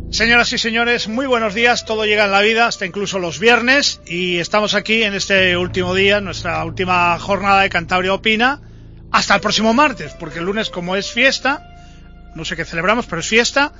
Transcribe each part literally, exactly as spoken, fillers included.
Señoras y señores, muy buenos días. Todo llega en la vida, hasta incluso los viernes, y estamos aquí en este último día, nuestra última jornada de Cantabria Opina, hasta el próximo martes, porque el lunes, como es fiesta, no sé qué celebramos, pero es fiesta,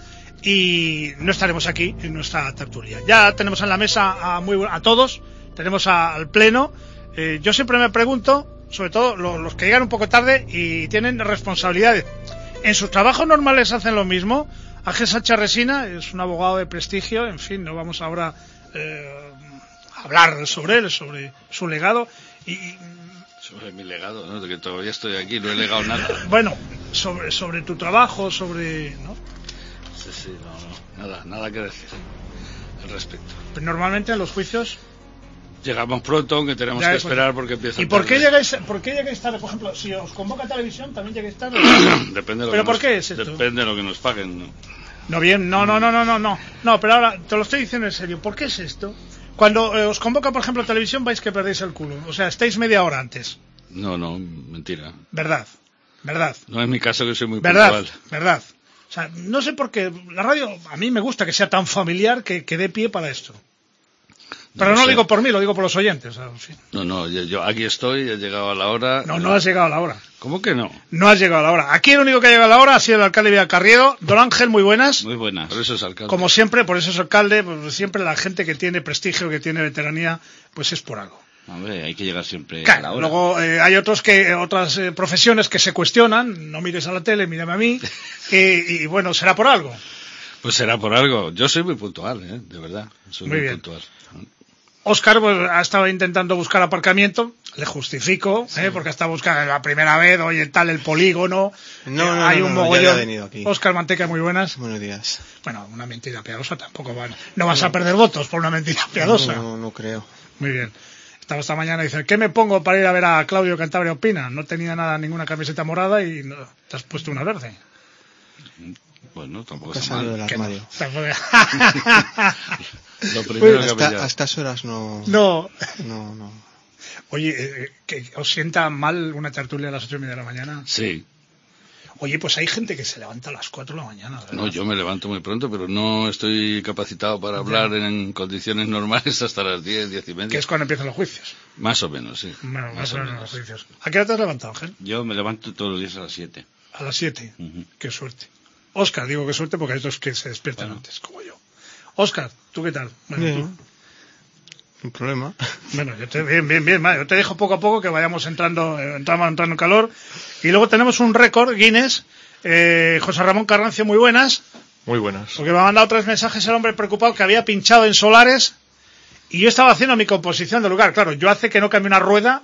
y no estaremos aquí en nuestra tertulia. Ya tenemos en la mesa a, muy, a todos, tenemos a, al pleno. Eh, yo siempre me pregunto, sobre todo los, los que llegan un poco tarde y tienen responsabilidades, ¿en sus trabajos normales hacen lo mismo? Ángel Sánchez Resina es un abogado de prestigio, en fin, no vamos ahora eh, a hablar sobre él, sobre su legado. Y, sobre mi legado, ¿no? De que todavía estoy aquí, no he legado nada. Bueno, sobre sobre tu trabajo, sobre... ¿no? Sí, sí, no, no, nada, nada que decir al respecto. Pues normalmente en los juicios... Llegamos pronto, aunque tenemos ya, que esperar porque empieza ¿Y tarde. por qué llegáis, por qué llegáis tarde? Por ejemplo, si os convoca televisión, ¿también llegáis tarde? Depende de lo ¿Pero que por nos, qué es esto? Depende de lo que nos paguen, ¿no? No, bien, no, no, no, no, no, no. No, pero ahora te lo estoy diciendo en serio. ¿Por qué es esto? Cuando eh, os convoca, por ejemplo, televisión, vais que perdéis el culo. O sea, estáis media hora antes. No, no, mentira. Verdad, verdad. No es mi caso, que soy muy verdad, puntual. Verdad, o sea, no sé por qué la radio, a mí me gusta que sea tan familiar que, que dé pie para esto. Pero no, no lo digo por mí, lo digo por los oyentes. O sea, en fin. No, no, yo, yo aquí estoy, he llegado a la hora. No, no has llegado a la hora. ¿Cómo que no? No has llegado a la hora. Aquí el único que ha llegado a la hora ha sido el alcalde Villacarriedo. Don Ángel, muy buenas. Muy buenas. Por eso es alcalde. Como siempre, por eso es alcalde, pues siempre la gente que tiene prestigio, que tiene veteranía, pues es por algo. Hombre, hay que llegar siempre claro, a la hora. Luego eh, hay otros que, otras eh, profesiones que se cuestionan. No mires a la tele, mírame a mí. y, y bueno, será por algo. Pues será por algo. Yo soy muy puntual, ¿eh? De verdad. Soy muy, muy bien. puntual. Óscar pues, ha estado intentando buscar aparcamiento, le justifico, sí. ¿eh? Porque ha estado buscando la primera vez, oye, tal, el polígono, no, eh, no, hay no, un no, mogollón. ya he venido aquí. Óscar Manteca, muy buenas. Buenos días. Bueno, una mentira piadosa tampoco van. No vas no. a perder votos por una mentira piadosa. No, no, no creo. Muy bien. Estaba esta mañana y dice, ¿qué me pongo para ir a ver a Claudio Cantabria Opina? No tenía nada, ninguna camiseta morada y no, te has puesto una verde. Bueno, tampoco está mal. Del armario. Lo primero hasta, que a estas horas no... No. No, no. Oye, eh, ¿que ¿os sienta mal una tertulia a las ocho y media de la mañana? Sí. Oye, pues hay gente que se levanta a las cuatro de la mañana, ¿verdad? No, yo me levanto muy pronto, pero no estoy capacitado para hablar en, en condiciones normales hasta las diez, diez y media. Que es cuando empiezan los juicios. Más o menos, sí. Bueno, más, más o menos los juicios. ¿A qué hora te has levantado, Ángel? Yo me levanto todos los días a las siete. A las siete. Uh-huh. Qué suerte. Óscar, digo qué suerte porque hay otros que se despiertan bueno. antes, como yo. Óscar, ¿tú qué tal? Bueno, bien. ¿tú? Un problema. Bueno, yo te, bien, bien, bien. Yo te dejo poco a poco que vayamos entrando, eh, entramos entrando en calor. Y luego tenemos un récord Guinness. Eh, José Ramón Carrancio, muy buenas. Muy buenas. Porque me ha mandado tres mensajes el hombre preocupado que había pinchado en solares y yo estaba haciendo mi composición de lugar. Claro, yo hace que no cambie una rueda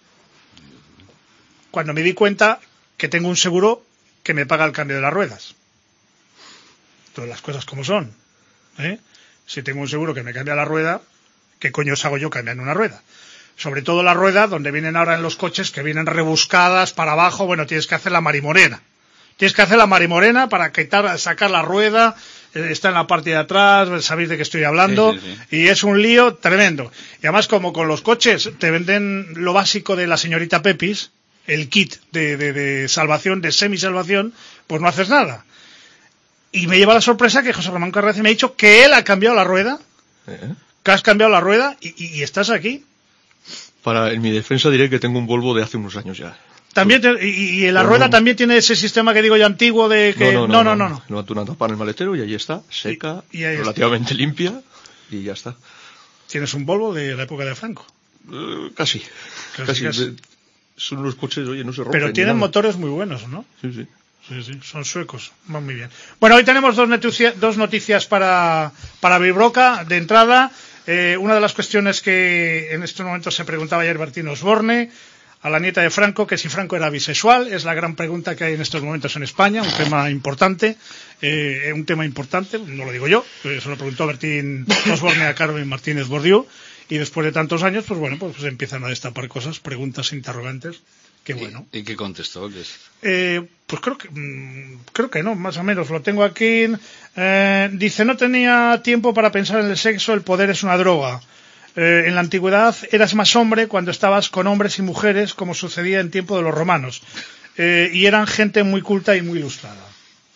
cuando me di cuenta que tengo un seguro que me paga el cambio de las ruedas. Todas las cosas como son. ¿eh? Si tengo un seguro que me cambia la rueda, ¿qué coño os hago yo cambiando una rueda? Sobre todo la rueda donde vienen ahora en los coches que vienen rebuscadas para abajo. Bueno, tienes que hacer la marimorena. Tienes que hacer la marimorena para quitar, sacar la rueda, eh, está en la parte de atrás, sabéis de qué estoy hablando, sí, sí, sí. Y es un lío tremendo. Y además, como con los coches te venden lo básico de la señorita Pepis, el kit de, de, de salvación, de semi-salvación, pues no haces nada. Y me lleva la sorpresa que José Ramón Carrancio me ha dicho que él ha cambiado la rueda, ¿Eh? que has cambiado la rueda y, y, y estás aquí. Para, en mi defensa diré que tengo un Volvo de hace unos años ya. También te, y, y la no, rueda no, también tiene ese sistema que digo yo antiguo de que no no no no no no, no, no. no una tapa en el maletero y ahí está, seca, y, y ahí relativamente está. limpia y ya está. ¿Tienes un Volvo de la época de Franco? Uh, casi, casi, casi, casi. De, son unos coches, oye, no se rompen. Pero tienen motores muy buenos, ¿no? Sí, sí. Sí, sí, son suecos, van muy bien. Bueno, hoy tenemos dos noticias, dos noticias para, para Vibroca. De entrada, eh, una de las cuestiones que en estos momentos se preguntaba ayer Bertín Osborne a la nieta de Franco, que si Franco era bisexual, es la gran pregunta que hay en estos momentos en España, un tema importante, eh, un tema importante, no lo digo yo, se lo preguntó Bertín Osborne a Carmen Martínez Bordiú, y después de tantos años, pues bueno, pues empiezan a destapar cosas, preguntas, interrogantes, que bueno. ¿Y, y qué contestó? ¿Qué es? Eh, pues creo que, mmm, creo que no, más o menos, lo tengo aquí, eh, dice, no tenía tiempo para pensar en el sexo, el poder es una droga. Eh, en la antigüedad eras más hombre cuando estabas con hombres y mujeres, como sucedía en tiempo de los romanos. Eh, y eran gente muy culta y muy ilustrada.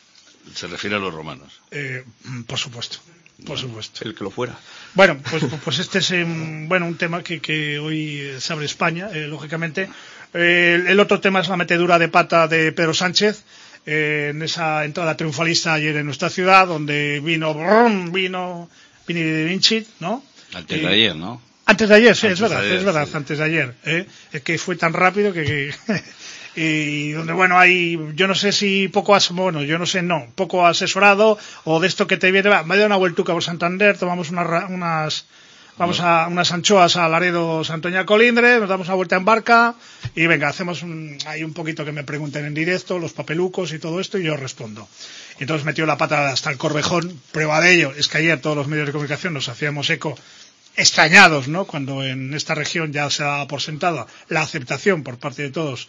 Se refiere a los romanos. Eh, por supuesto, por supuesto. El que lo fuera. Bueno, pues, pues este es un, bueno, un tema que, que hoy se abre España, eh, lógicamente. Eh, el, el otro tema es la metedura de pata de Pedro Sánchez eh, en esa entrada triunfalista ayer en nuestra ciudad, donde vino, brum, vino, vino de Vinci, ¿no? Antes Eh, de ayer, ¿no? Antes de ayer, sí, Antes es verdad, de ayer, es verdad, sí. antes de ayer. ¿eh? Es que fue tan rápido que... que y donde, bueno, hay, yo no sé si poco, as, bueno, yo no sé, no, poco asesorado, o de esto que te viene, va, me doy una vueltuca por Santander, tomamos unas, unas vamos a unas anchoas a Laredo, Santoña Colindre, nos damos una vuelta en barca, y venga, hacemos un, hay un poquito que me pregunten en directo, los papelucos y todo esto, y yo respondo. Y entonces metió la pata hasta el Corvejón, prueba de ello, es que ayer todos los medios de comunicación nos hacíamos eco, extrañados, ¿no?, cuando en esta región ya se daba por sentada la aceptación por parte de todos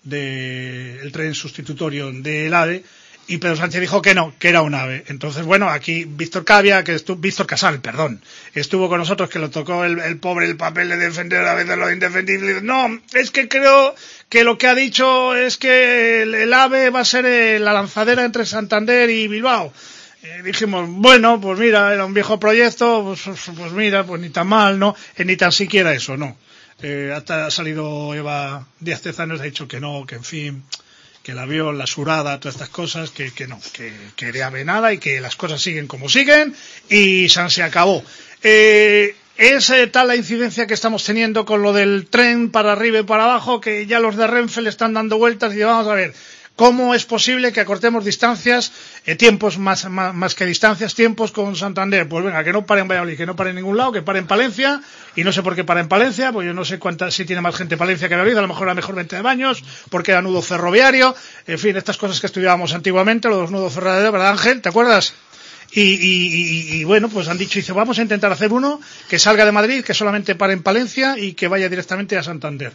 del tren sustitutorio del AVE, y Pedro Sánchez dijo que no, que era un AVE. Entonces, bueno, aquí Víctor Cavia, que estuvo, Víctor Casal, perdón, estuvo con nosotros, que le tocó el, el pobre el papel de defender a veces lo indefendible. No, es que creo que lo que ha dicho es que el, el AVE va a ser eh, la lanzadera entre Santander y Bilbao. Eh, dijimos, bueno, pues mira, era un viejo proyecto, pues, pues mira, pues ni tan mal, ¿no? Eh, ni tan siquiera eso, ¿no? Eh, hasta ha salido Eva Díaz Tezanos, ha dicho que no, que en fin, que el avión, la surada, todas estas cosas, que, que no, que, que de ave nada y que las cosas siguen como siguen y San se acabó. Eh, es eh, tal la incidencia que estamos teniendo con lo del tren para arriba y para abajo que ya los de Renfe le están dando vueltas y vamos a ver. ¿Cómo es posible que acortemos distancias, eh, tiempos más, más, más que distancias, tiempos con Santander? Pues venga, que no pare en Valladolid, que no pare en ningún lado, que pare en Palencia, y no sé por qué para en Palencia, pues yo no sé cuánta, si tiene más gente Palencia que Valladolid, a lo mejor era mejor venta de baños, porque era nudo ferroviario, en fin, estas cosas que estudiábamos antiguamente, los nudos ferroviarios, ¿verdad, Ángel? ¿Te acuerdas? Y, y, y, y bueno, pues han dicho, dice, vamos a intentar hacer uno que salga de Madrid, que solamente pare en Palencia y que vaya directamente a Santander.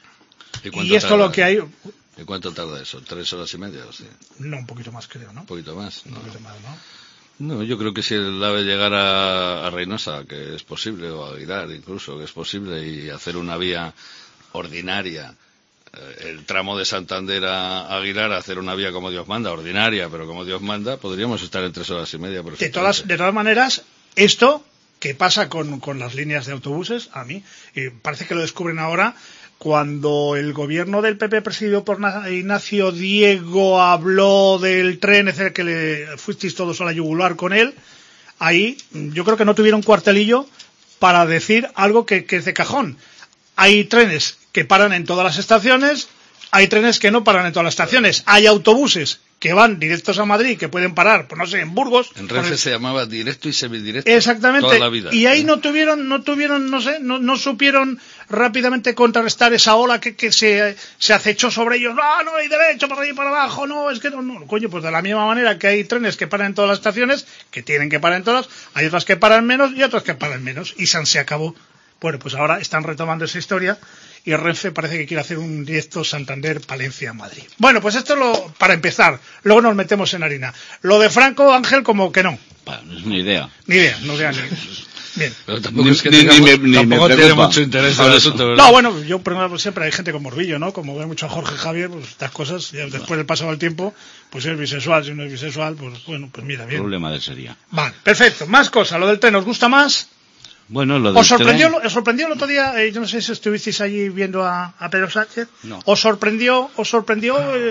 ¿Y, Y esto tarda? lo que hay... ¿Y cuánto tarda eso? ¿Tres horas y media? O sea, No, un poquito más creo, ¿no? un poquito más. Un No. poquito más, ¿no? No, yo creo que si el AVE llegara a Reynosa, que es posible, o a Aguilar incluso, que es posible, y hacer una vía ordinaria, eh, el tramo de Santander a Aguilar, hacer una vía como Dios manda, ordinaria, pero como Dios manda, podríamos estar en tres horas y media. De todas, de todas maneras, esto que pasa con, con las líneas de autobuses, a mí, eh, parece que lo descubren ahora. Cuando el gobierno del P P presidido por Ignacio Diego habló del tren, etcétera, que le fuisteis todos a la yugular con él, ahí yo creo que no tuvieron cuartelillo para decir algo que, que es de cajón. Hay trenes que paran en todas las estaciones, hay trenes que no paran en todas las estaciones, hay autobuses que van directos a Madrid, que pueden parar, pues no sé, en Burgos. En Renfe el... se llamaba directo y semidirecto. Exactamente. Toda la vida. Y ahí no tuvieron, no tuvieron, no sé, no, no supieron rápidamente contrarrestar esa ola que, que se, se acechó sobre ellos. No, no hay derecho para arriba y para abajo, no, es que no, no, coño, pues de la misma manera que hay trenes que paran en todas las estaciones, que tienen que parar en todas, hay otras que paran menos y otras que paran menos. Y San se acabó. Bueno, pues ahora están retomando esa historia y Renfe parece que quiere hacer un directo Santander-Palencia-Madrid. Bueno, pues esto es lo para empezar. Luego nos metemos en harina. Lo de Franco, Ángel, como que no. Bueno, no es una idea. Ni idea, no idea ni. Bien. Pero tampoco Ni- es que ni- tengamos- ni me- ni me tampoco tiene preocupa. mucho interés Por en el eso. asunto, ¿verdad? No, bueno, yo por ejemplo, siempre hay gente con morbillo, ¿no? Como ve mucho a Jorge Javier, pues estas cosas, ya después del pasado del tiempo, pues si es bisexual, si no es bisexual, pues bueno, pues mira, El bien. problema de él sería. Vale, perfecto. Más cosas. Lo del tren, ¿os gusta más? Bueno, lo del ¿Os sorprendió, tren- os sorprendió el otro día? Eh, yo no sé si estuvisteis allí viendo a, a Pedro Sánchez. No. ¿Os sorprendió? ¿Os sorprendió? Eh,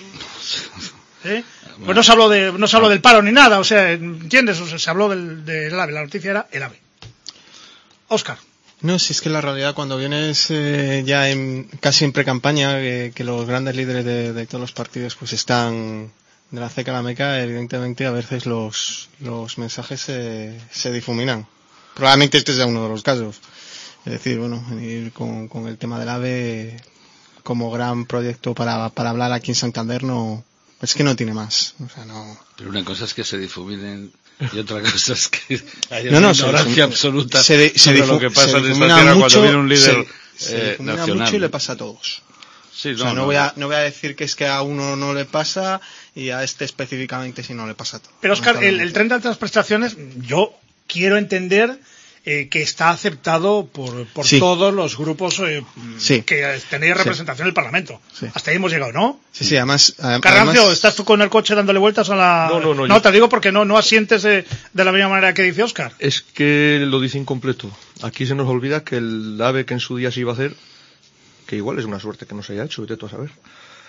eh, Pues no se habló de, no se habló del paro ni nada, o sea, ¿entiendes? O sea, se habló del, del AVE, la noticia era el AVE. Óscar. No, si es que la realidad cuando vienes eh, ya en, casi en pre-campaña, que, que los grandes líderes de, de todos los partidos pues están de la ceca a la meca, evidentemente a veces los, los mensajes se, se difuminan. Probablemente este sea uno de los casos. Es decir, bueno, ir con, con el tema del AVE como gran proyecto para, para hablar aquí en Santander no, es que no tiene más. O sea, no. Pero una cosa es que se difuminen y otra cosa es que haya No, no, una se ignorancia difum- absoluta se de- se sobre difu- lo que pasa se en esta difumina tierra mucho, cuando viene un líder se, se eh, difumina nacional. mucho y le pasa a todos. Sí, O sea, no, voy a, no voy a decir que es que a uno no le pasa y a este específicamente si no le pasa a todo. Pero Óscar, el, el tren de altas prestaciones, yo quiero entender eh, que está aceptado por, por sí. todos los grupos eh, sí. que tenéis representación sí. en el Parlamento. Sí. Hasta ahí hemos llegado, ¿no? Sí, sí, además... Carrancio, además... ¿estás tú con el coche dándole vueltas a la...? No, no, no. No, yo... te digo porque no, no asientes de, de la misma manera que dice Óscar. Es que lo dice incompleto. Aquí se nos olvida que el AVE que en su día se iba a hacer, que igual es una suerte que no se haya hecho, vete tú a saber,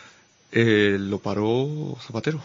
eh, lo paró Zapatero.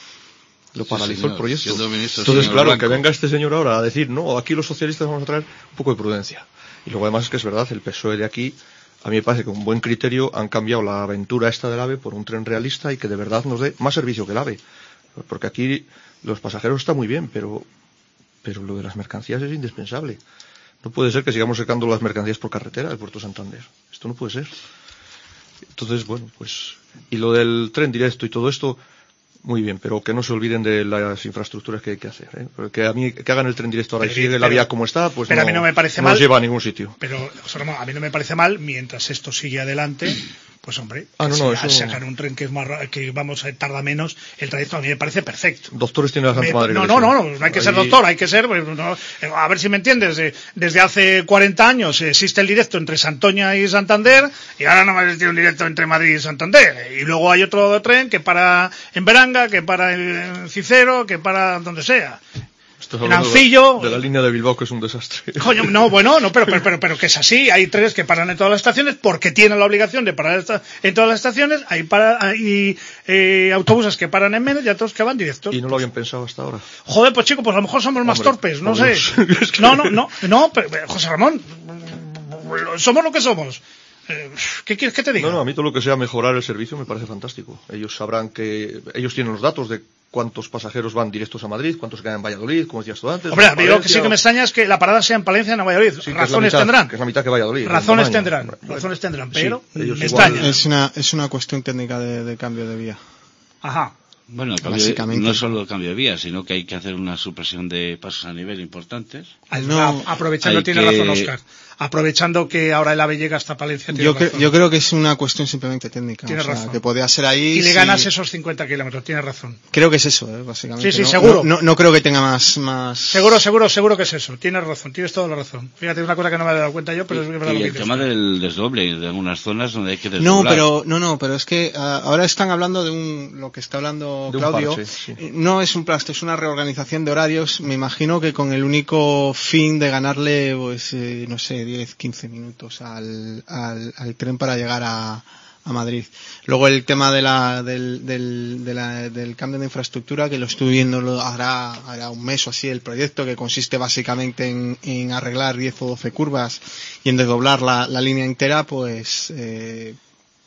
Lo paralizó sí, el proyecto. Entonces, claro, Blanco. Que venga este señor ahora a decir, no, aquí los socialistas vamos a traer un poco de prudencia. Y luego además es que es verdad, el P S O E de aquí, a mí me parece que con buen criterio han cambiado la aventura esta del AVE por un tren realista y que de verdad nos dé más servicio que el AVE. Porque aquí los pasajeros está muy bien, pero, pero lo de las mercancías es indispensable. No puede ser que sigamos sacando las mercancías por carretera del Puerto Santander. Esto no puede ser. Entonces, bueno, pues... Y lo del tren directo y todo esto... Muy bien, pero que no se olviden de las infraestructuras que hay que hacer, ¿eh? Porque a mí que hagan el tren directo ahora pero, y sigue pero, la vía como está, pues pero no, a mí no me parece no mal, nos lleva a ningún sitio. Pero José Ramón, a mí no me parece mal mientras esto sigue adelante. Pues hombre, ah, no, no, si eso... sacar un tren que es más que vamos a tarda menos, el trayecto a mí me parece perfecto. Doctores tiene la Santa me, Madre. No, no, no, no, no hay que Ahí... ser doctor, hay que ser, no, a ver si me entiendes, desde hace cuarenta años existe el directo entre Santoña y Santander y ahora no va a existir un directo entre Madrid y Santander. Y luego hay otro tren que para en Beranga, que para en Cicero, que para donde sea. En Ancillo. De la línea de Bilbao, que es un desastre. Coño, no, bueno, no, pero, pero, pero, pero que es así. Hay trenes que paran en todas las estaciones porque tienen la obligación de parar en todas las estaciones. Hay, para, hay eh, autobuses que paran en menos y otros que van directos. Y no lo habían pensado hasta ahora. Joder, pues chico, pues a lo mejor somos más Hombre, torpes, no sé. Es que... No, no, no, no, pero, José Ramón, somos lo que somos. ¿Qué quieres que te diga? No, no, a mí todo lo que sea mejorar el servicio me parece fantástico. Ellos sabrán que... Ellos tienen los datos de cuántos pasajeros van directos a Madrid, cuántos quedan en Valladolid, como decías tú antes. Hombre, a mí lo que sí que me extraña es que la parada sea en Palencia, no en Valladolid. Sí, Razones mitad, tendrán. Que es la mitad que Valladolid. Razones tendrán, bueno, razones tendrán, pero sí, me extraña. Es una, es una cuestión técnica de, de cambio de vía. Ajá. Bueno, el cambio de, no es solo el cambio de vía, sino que hay que hacer una supresión de pasos a nivel importantes. No, aprovechando, tiene que... razón Óscar. Aprovechando que ahora el AVE llega hasta Palencia. Yo, cre yo creo que es una cuestión simplemente técnica. Tiene o sea, razón. Que podría ser ahí. Y le si... ganas esos cincuenta kilómetros, tiene razón. Creo que es eso, ¿eh? Básicamente. Sí, sí, no, seguro. No, no, no creo que tenga más, más. Seguro, seguro, seguro que es eso. Tienes razón, tienes toda la razón. Fíjate, es una cosa que no me había dado cuenta yo, pero y, es verdad y lo que el dices. tema del desdoble, de algunas zonas donde hay que desdoblar. No, pero, no, no, pero es que uh, ahora están hablando de un, lo que está hablando de Claudio. Parche, sí. No es un plasto, es una reorganización de horarios. Me imagino que con el único fin de ganarle, pues, eh, no sé, diez, quince minutos al, al, al tren para llegar a, a Madrid. Luego el tema de la, del, del, de la, del cambio de infraestructura, que lo estuve viendo lo hará, hará un mes o así el proyecto, que consiste básicamente en, en arreglar diez o doce curvas y en desdoblar la, la línea entera, pues, eh,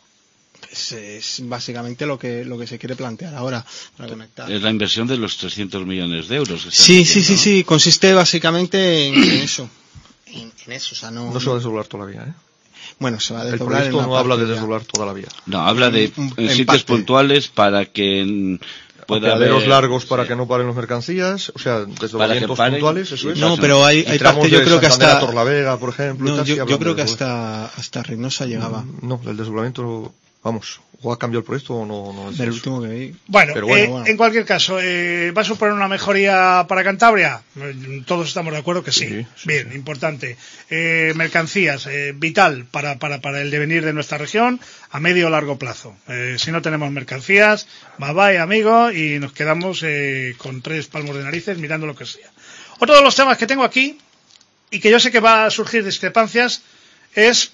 pues es básicamente lo que lo que se quiere plantear ahora para conectar. Es la inversión de los trescientos millones de euros. Sí, sí, sí, sí, consiste básicamente en, en eso. En, en eso, o sea, no, no se va a desdoblar toda la vía, ¿eh? Bueno, se va a desdoblar. El proyecto no habla de desdoblar toda la vía. No, habla de en, en en sitios parte. puntuales para que pueda haber largos para sí. que no paren las mercancías, o sea, desdoblamientos puntuales, eso es. No, pero hay, hay parte, yo creo que hasta Torlavega, por ejemplo, no, y yo, yo creo que de hasta hasta Reynosa llegaba. No, el desdoblamiento, vamos, o ha cambiado el proyecto o no, no es del eso. último que vi. Bueno, pero bueno, eh, bueno. en cualquier caso, eh, ¿va a suponer una mejoría para Cantabria? Todos estamos de acuerdo que sí. Sí, sí, Bien, sí. importante. Eh, mercancías, eh, vital para, para, para el devenir de nuestra región a medio o largo plazo. Eh, si no tenemos mercancías, bye bye amigo, y nos quedamos eh, con tres palmos de narices mirando lo que sea. Otro de los temas que tengo aquí, y que yo sé que va a surgir discrepancias, es...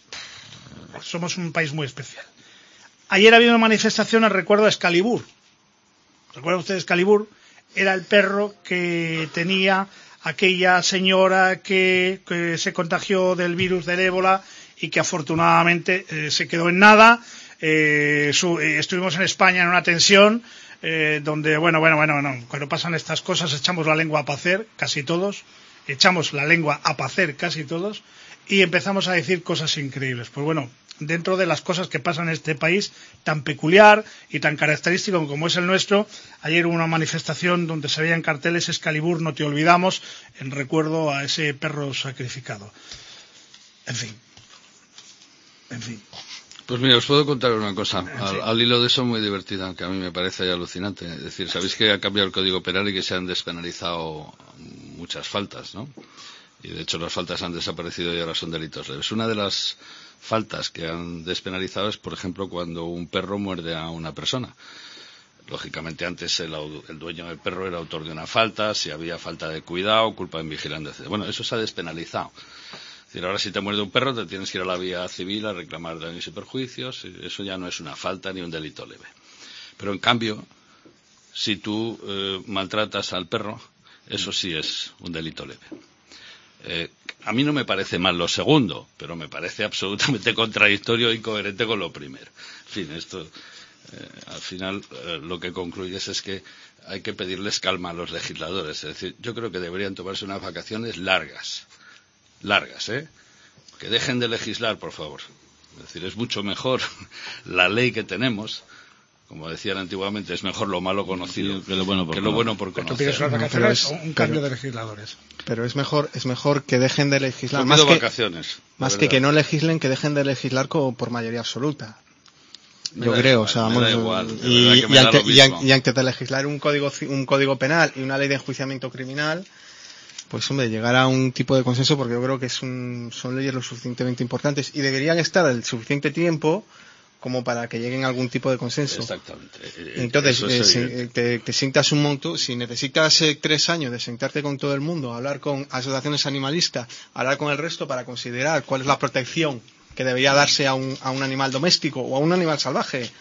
Somos un país muy especial. Ayer había una manifestación en recuerdo a Excalibur. ¿Recuerda usted Excalibur? Era el perro que tenía aquella señora que, que se contagió del virus del ébola y que afortunadamente eh, se quedó en nada. Eh, su, eh, estuvimos en España en una tensión eh, donde, bueno, bueno, bueno, bueno, cuando pasan estas cosas echamos la lengua a pacer, casi todos. Echamos la lengua a pacer, casi todos. Y empezamos a decir cosas increíbles. Pues bueno, dentro de las cosas que pasan en este país tan peculiar y tan característico como es el nuestro, ayer hubo una manifestación donde se veían carteles Excalibur, no te olvidamos, en recuerdo a ese perro sacrificado. En fin. En fin. Pues mira, os puedo contar una cosa, al, al hilo de eso muy divertida, aunque a mí me parece alucinante. Es decir, sabéis que ha cambiado el Código Penal y que se han despenalizado muchas faltas, ¿no? Y de hecho las faltas han desaparecido y ahora son delitos leves. Una de las faltas que han despenalizado es, por ejemplo, cuando un perro muerde a una persona. Lógicamente antes el, el dueño del perro era autor de una falta, si había falta de cuidado, culpa de vigilante, etcétera. Bueno, eso se ha despenalizado. Es decir, ahora si te muerde un perro te tienes que ir a la vía civil a reclamar daños y perjuicios, y eso ya no es una falta ni un delito leve. Pero en cambio, si tú eh, maltratas al perro, eso sí es un delito leve. Eh, a mí no me parece mal lo segundo, pero me parece absolutamente contradictorio e incoherente con lo primero. En fin, esto... Eh, al final eh, lo que concluyes es que hay que pedirles calma a los legisladores. Es decir, yo creo que deberían tomarse unas vacaciones largas, largas, ¿eh? Que dejen de legislar, por favor. Es decir, es mucho mejor la ley que tenemos. Como decían antiguamente, es mejor lo malo conocido que lo bueno por, que lo bueno por conocer. ¿Tú pides unas vacaciones o un cambio de legisladores? Pero es mejor es mejor que dejen de legislar. Yo Más pido que, vacaciones. Más que que no legislen, que dejen de legislar con, por mayoría absoluta. Yo me creo, igual, o sea, me vamos, da igual, y, y, ante, y, an, y antes de legislar un código un código penal y una ley de enjuiciamiento criminal, pues hombre, llegar a un tipo de consenso, porque yo creo que es un, son leyes lo suficientemente importantes y deberían estar el suficiente tiempo como para que lleguen a algún tipo de consenso. Exactamente. Entonces, eh, si, te, te sientas un montón, si necesitas eh, tres años de sentarte con todo el mundo, hablar con asociaciones animalistas, hablar con el resto para considerar cuál es la protección que debería darse a un, a un animal doméstico o a un animal salvaje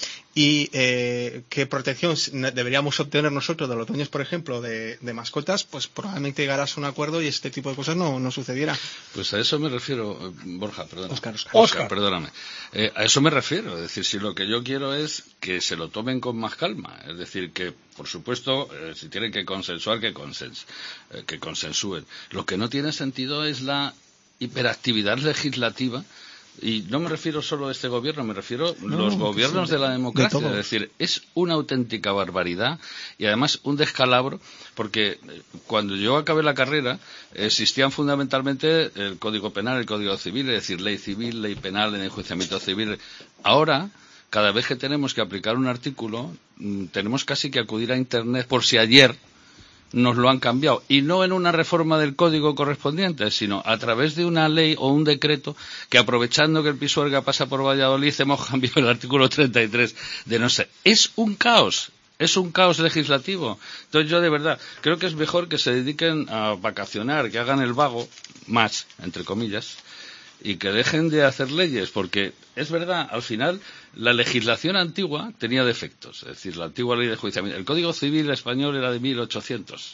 y eh, qué protección deberíamos obtener nosotros de los dueños, por ejemplo, de, de mascotas, pues probablemente llegarás a un acuerdo y este tipo de cosas no, no sucediera. Pues a eso me refiero, Borja, perdona. Oscar, Oscar. Oscar, Oscar perdóname. Eh, a eso me refiero, es decir, si lo que yo quiero es que se lo tomen con más calma, es decir, que por supuesto, eh, si tienen que consensuar, que, consens eh, que consensúen. Lo que no tiene sentido es la hiperactividad legislativa. Y no me refiero solo a este gobierno, me refiero a no, los gobiernos sí, de la democracia. De es decir, es una auténtica barbaridad y además un descalabro, porque cuando yo acabé la carrera existían fundamentalmente el Código Penal, el Código Civil, es decir, ley civil, ley penal, en enjuiciamiento civil. Ahora, cada vez que tenemos que aplicar un artículo, tenemos casi que acudir a Internet por si ayer nos lo han cambiado, y no en una reforma del código correspondiente, sino a través de una ley o un decreto que, aprovechando que el Pisuerga pasa por Valladolid, hemos cambiado el artículo treinta y tres de no sé. Es un caos, es un caos legislativo. Entonces yo de verdad creo que es mejor que se dediquen a vacacionar, que hagan el vago, más, entre comillas, y que dejen de hacer leyes, porque es verdad, al final la legislación antigua tenía defectos, es decir, la antigua ley de enjuiciamiento. El Código Civil español era de mil ochocientos.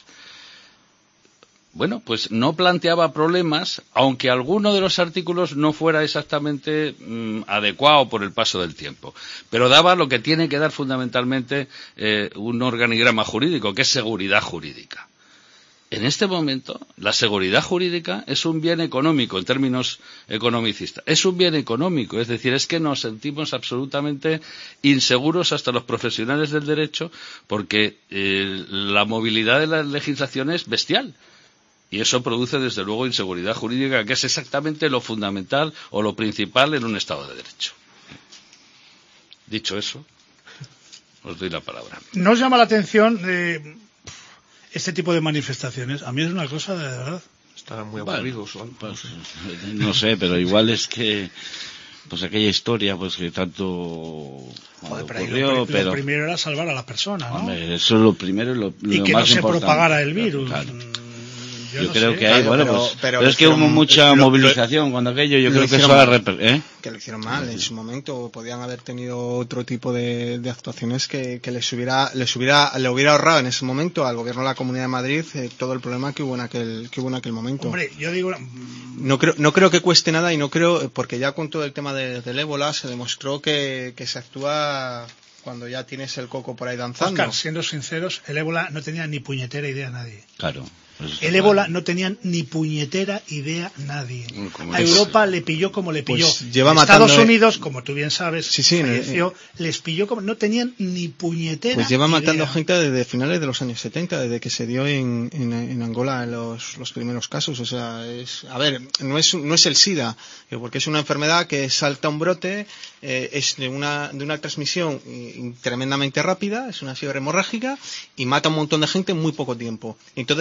Bueno, pues no planteaba problemas, aunque alguno de los artículos no fuera exactamente mmm, adecuado por el paso del tiempo. Pero daba lo que tiene que dar fundamentalmente eh, un organigrama jurídico, que es seguridad jurídica. En este momento, la seguridad jurídica es un bien económico en términos economicistas. Es un bien económico, es decir, es que nos sentimos absolutamente inseguros hasta los profesionales del derecho porque eh, la movilidad de la legislación es bestial. Y eso produce, desde luego, inseguridad jurídica, que es exactamente lo fundamental o lo principal en un Estado de Derecho. Dicho eso, os doy la palabra. ¿Nos llama la atención eh, este tipo de manifestaciones? A mí es una cosa de verdad. Están muy aburridos. Bueno, pues, no sé, pero igual es que pues aquella historia pues que tanto Joder, pero ocurrió, lo, pero lo primero era salvar a la persona, ¿no? Hombre, eso es lo primero y lo, lo y que más no se importante. propagara el virus. Claro. Yo, yo no creo sé. que hay, Claro, bueno, pero, pues, pero, pero es que hubo mucha lo, movilización lo, cuando aquello, yo creo que eso mal, va a reper- ¿eh? que lo hicieron mal en su momento, podían haber tenido otro tipo de, de actuaciones que, que les hubiera les hubiera le hubiera ahorrado en ese momento al gobierno de la Comunidad de Madrid eh, todo el problema que hubo en aquel que hubo en aquel momento. Hombre, yo digo, no creo no creo que cueste nada y no creo, porque ya con todo el tema de, del ébola se demostró que, que se actúa cuando ya tienes el coco por ahí danzando. Oscar, siendo sinceros, el ébola no tenía ni puñetera idea nadie. Claro. El ébola no tenía ni puñetera idea nadie. A Europa le pilló como le pilló. Pues lleva Estados matando, Unidos, como tú bien sabes, sí, sí, falleció, eh, les pilló como no tenían ni puñetera Pues lleva idea. matando gente desde finales de los años setenta, desde que se dio en, en, en Angola en los, los primeros casos. O sea, es, a ver, no es no es el SIDA, porque es una enfermedad que salta un brote, eh, es de una de una transmisión tremendamente rápida, es una fiebre hemorrágica y mata a un montón de gente en muy poco tiempo. Entonces después la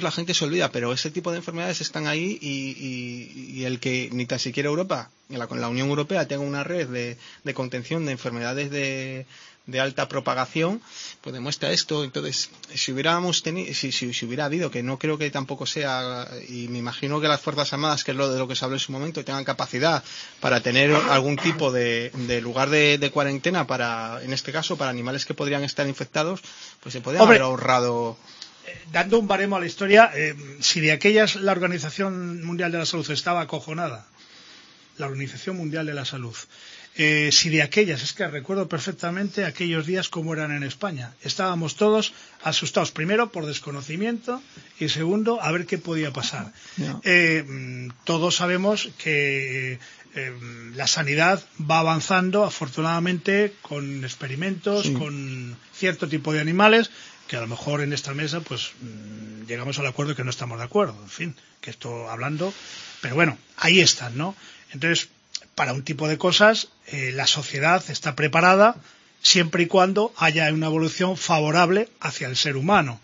la gente se olvida, pero ese tipo de enfermedades están ahí y, y, y el que ni tan siquiera Europa, la, con la Unión Europea, tenga una red de, de contención de enfermedades de, de alta propagación, pues demuestra esto. Entonces, si hubiéramos tenido, si, si, si hubiera habido, que no creo que tampoco sea, y me imagino que las Fuerzas Armadas, que es lo de lo que se habló en su momento, tengan capacidad para tener algún tipo de, de lugar de, de cuarentena para, en este caso, para animales que podrían estar infectados, pues se podría haber ahorrado. Dando un baremo a la historia, eh, si de aquellas la Organización Mundial de la Salud estaba acojonada, la Organización Mundial de la Salud, eh, si de aquellas, es que recuerdo perfectamente aquellos días como eran en España, estábamos todos asustados, primero por desconocimiento y segundo a ver qué podía pasar. No. Eh, todos sabemos que eh, la sanidad va avanzando afortunadamente con experimentos, sí. con cierto tipo de animales, que a lo mejor en esta mesa pues mmm, llegamos al acuerdo que no estamos de acuerdo, en fin, que esto hablando, pero bueno, ahí están, ¿no? Entonces, para un tipo de cosas, eh, la sociedad está preparada siempre y cuando haya una evolución favorable hacia el ser humano.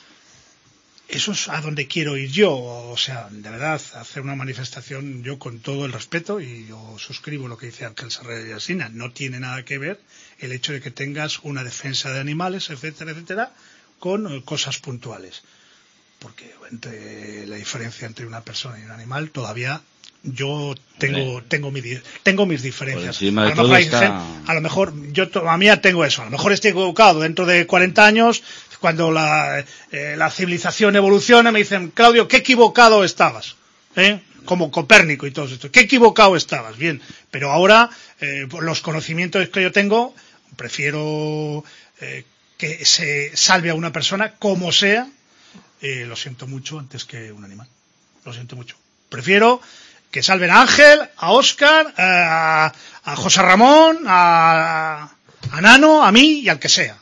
Eso es a donde quiero ir yo, o sea, de verdad, hacer una manifestación yo con todo el respeto, y yo suscribo lo que dice Ángel Sarrera y Asina, no tiene nada que ver el hecho de que tengas una defensa de animales, etcétera, etcétera, con cosas puntuales. Porque entre la diferencia entre una persona y un animal todavía yo tengo tengo, mi, tengo mis diferencias. A lo, mejor hay, está... a lo mejor yo todavía tengo eso, a lo mejor estoy equivocado. Dentro de cuarenta años, cuando la, eh, la civilización evolucione, me dicen, Claudio, qué equivocado estabas, ¿eh? Como Copérnico y todo esto, qué equivocado estabas. Bien, pero ahora eh, los conocimientos que yo tengo, prefiero eh, que se salve a una persona como sea, eh, lo siento mucho, antes que un animal. Lo siento mucho. Prefiero que salven a Ángel, a Óscar, a, a José Ramón, a, a Nano, a mí y al que sea,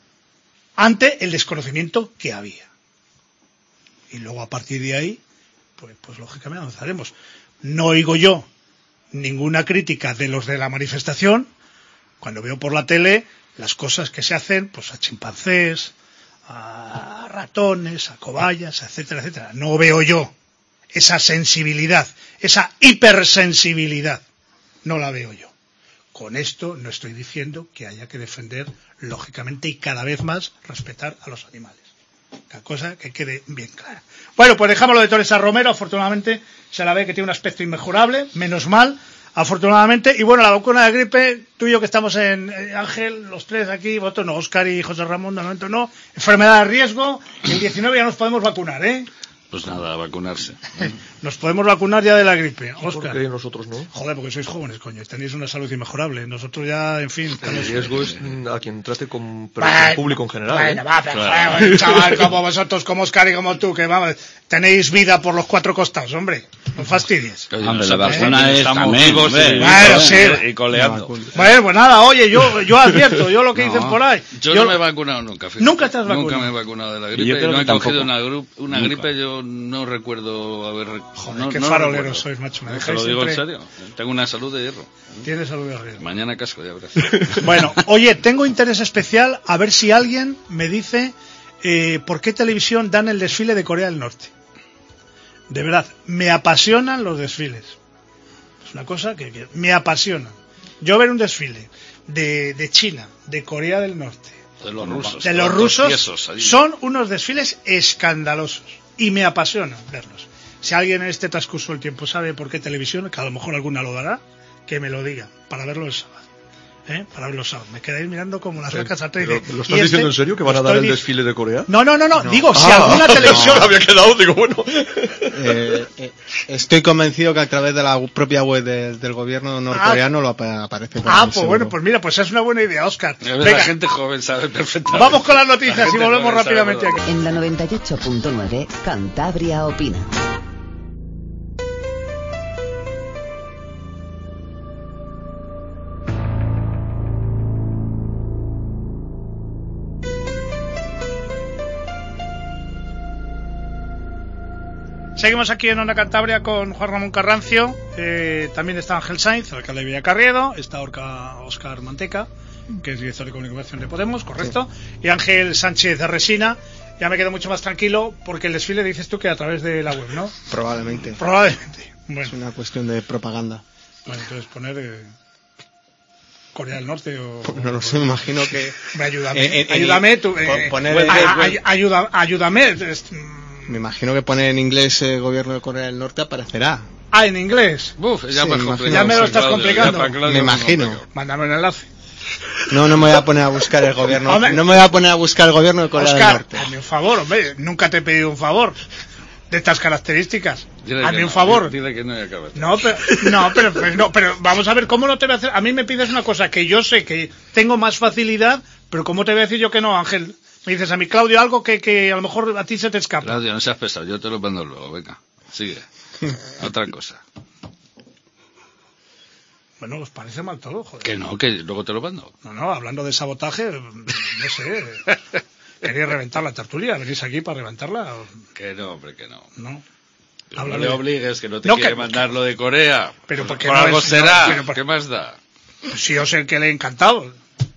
ante el desconocimiento que había. Y luego a partir de ahí, pues, pues lógicamente avanzaremos. No oigo yo ninguna crítica de los de la manifestación cuando veo por la tele las cosas que se hacen pues a chimpancés, a ratones, a cobayas, etcétera, etcétera. No veo yo esa sensibilidad, esa hipersensibilidad, no la veo yo. Con esto no estoy diciendo que haya que defender, lógicamente, y cada vez más, respetar a los animales. Cada cosa que quede bien clara. Bueno, pues dejámoslo de Torres a Romero, afortunadamente se la ve que tiene un aspecto inmejorable, menos mal, afortunadamente. Y bueno, la vacuna de gripe, tú y yo que estamos en eh, Ángel, los tres aquí, vosotros no, Óscar y José Ramón, de momento no, enfermedad de riesgo, el diecinueve ya nos podemos vacunar, ¿eh? Pues nada, a vacunarse. Nos podemos vacunar ya de la gripe, Óscar. ¿Por qué nosotros no? Joder, porque sois jóvenes, coño, tenéis una salud inmejorable. Nosotros ya, en fin... El riesgo es a quien trate con, pero bueno, con público en general. Bueno, ¿eh? va, pero claro. Joder, chaval, como vosotros, como Óscar y como tú, que vamos, tenéis vida por los cuatro costados, hombre. No fastidies. Hombre, la vacuna es estamos también, vivos hombre, y, bueno, sí. y coleando. Bueno, pues nada, oye, yo, yo advierto, yo lo que no, dicen por ahí. Yo, yo no me he vacunado nunca, fíjate. ¿Nunca te has vacunado? Nunca me he vacunado de la gripe. Yo no he cogido una, gru una gripe, yo no recuerdo haber... Joder, no, qué no faroleros sois, macho. Me Te lo digo en serio. Tengo una salud de hierro. Tienes salud de hierro. Mañana casco, ya verás. Bueno, oye, tengo interés especial a ver si alguien me dice eh, por qué televisión dan el desfile de Corea del Norte. De verdad, me apasionan los desfiles. Es una cosa que, que me apasiona. Yo ver un desfile de, de China, de Corea del Norte, de los rusos, de los rusos son unos desfiles escandalosos y me apasiona verlos. Si alguien en este transcurso del tiempo sabe por qué televisión, que a lo mejor alguna lo dará, que me lo diga, para verlo el sábado. ¿Eh? Para verlo el sábado. Me quedáis mirando como las vacas a trade. ¿Lo estás diciendo este, en serio que van a dar el desfile de Corea? No, no, no, no. no. Digo, ah, si alguna televisión... No, había quedado, digo, bueno. Eh, eh, estoy convencido que a través de la propia web de, del gobierno norcoreano ah, lo ap aparece. Ah, pues seguro. Bueno, pues mira, pues es una buena idea, Óscar. La gente joven sabe perfectamente. Vamos con las noticias y volvemos rápidamente aquí. En la noventa y ocho punto nueve, Cantabria opina. Seguimos aquí en Onda Cantabria con Juan Ramón Carrancio, eh, también está Ángel Sainz, alcalde de Villacarriedo, está Óscar Manteca, que es director de comunicación de Podemos, correcto, sí. Y Ángel Sánchez de Resina, ya me quedo mucho más tranquilo, porque el desfile dices tú que a través de la web, ¿no? Probablemente. Probablemente. Bueno. Es una cuestión de propaganda. Bueno, entonces poner eh, Corea del Norte o... No lo sé, me imagino que... Ayúdame, eh, eh, ayúdame, eh, tú, eh, poner, eh, eh, a, a, ayuda, ayúdame. Me imagino que poner en inglés eh, gobierno de Corea del Norte aparecerá. Ah, en inglés. Uf, ya, sí, me, me ya me lo estás Claudio, complicando. ya Claudio, me imagino. Mándame un enlace. No, no me voy a poner a buscar el gobierno. Hombre, no me voy a poner a buscar el gobierno de Corea Oscar, del Norte. hazme un favor, hombre. Nunca te he pedido un favor de estas características. Dile Hazme no, un favor. Dile que no y acaba. No, pero, no, pero, pero, no, pero vamos a ver, ¿cómo no te voy a hacer? A mí me pides una cosa que yo sé que tengo más facilidad, pero ¿cómo te voy a decir yo que no, Ángel? Me dices a mí, Claudio, algo que, que a lo mejor a ti se te escapa. Claudio, no seas pesado, yo te lo mando luego, venga, sigue. Otra cosa. Bueno, os parece mal todo, joder. Que no, que luego te lo mando. No, no, hablando de sabotaje, no sé. ¿Queréis reventar la tertulia? ¿Venís aquí para reventarla? O... Que no, hombre, que no. No. No le obligues, que no te no, quiere que... mandar lo de Corea. Pero por, porque por no algo es... será. No, pero por... ¿Qué más da? Pues si yo sé que le he encantado.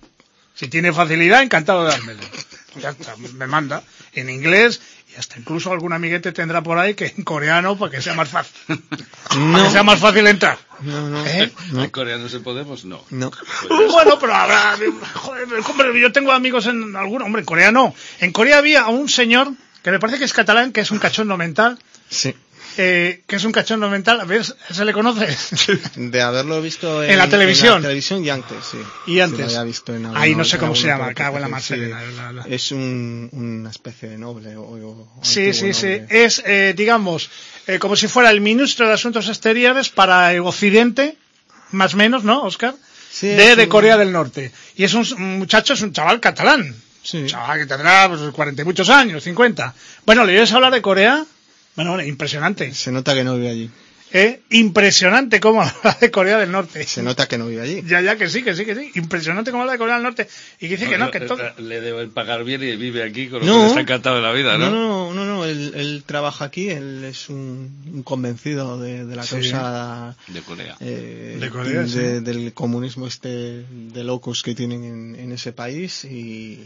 Si tiene facilidad, encantado de dármelo. Ya está, me manda en inglés y hasta incluso algún amiguete tendrá por ahí que en coreano para que sea más fácil. No. Para que sea más fácil entrar. No, no. ¿Eh? ¿En coreano se podemos? No. No. Pues bueno, pero habrá... Joder, hombre, yo tengo amigos en alguno... Hombre, en Corea no. En Corea había un señor que me parece que es catalán, que es un cachondo mental. Sí. Eh, que es un cachondo mental, a ver, ¿se le conoce? De haberlo visto en, en la televisión. En la televisión y antes, sí. Y antes. Sí, lo había visto en Ahí no sé cómo se llama, parte, cago en la sí. Marcelina. La, la. Es un, una especie de noble. O, o sí, sí, noble. sí. Es, eh, digamos, eh, como si fuera el ministro de Asuntos Exteriores para el Occidente, más o menos, ¿no, Óscar? Sí, de, de sí. Corea del Norte. Y es un, un muchacho, es un chaval catalán. Sí. Un chaval que tendrá pues, cuarenta y muchos años, cincuenta. Bueno, ¿le oyes hablar de Corea? Bueno, impresionante. Se nota que no vive allí. ¿Eh? Impresionante cómo habla de Corea del Norte. Se nota que no vive allí. Ya, ya, que sí, que sí, que sí. Impresionante cómo habla de Corea del Norte. Y dice no, que no, no, que todo... Le deben pagar bien y vive aquí con lo no, que está encantado de la vida, ¿no? No, no, no, no. Él, él trabaja aquí, él es un, un convencido de, de la sí. causa... De Corea. Eh, de Corea, de, sí. Del comunismo este de locos que tienen en, en ese país y,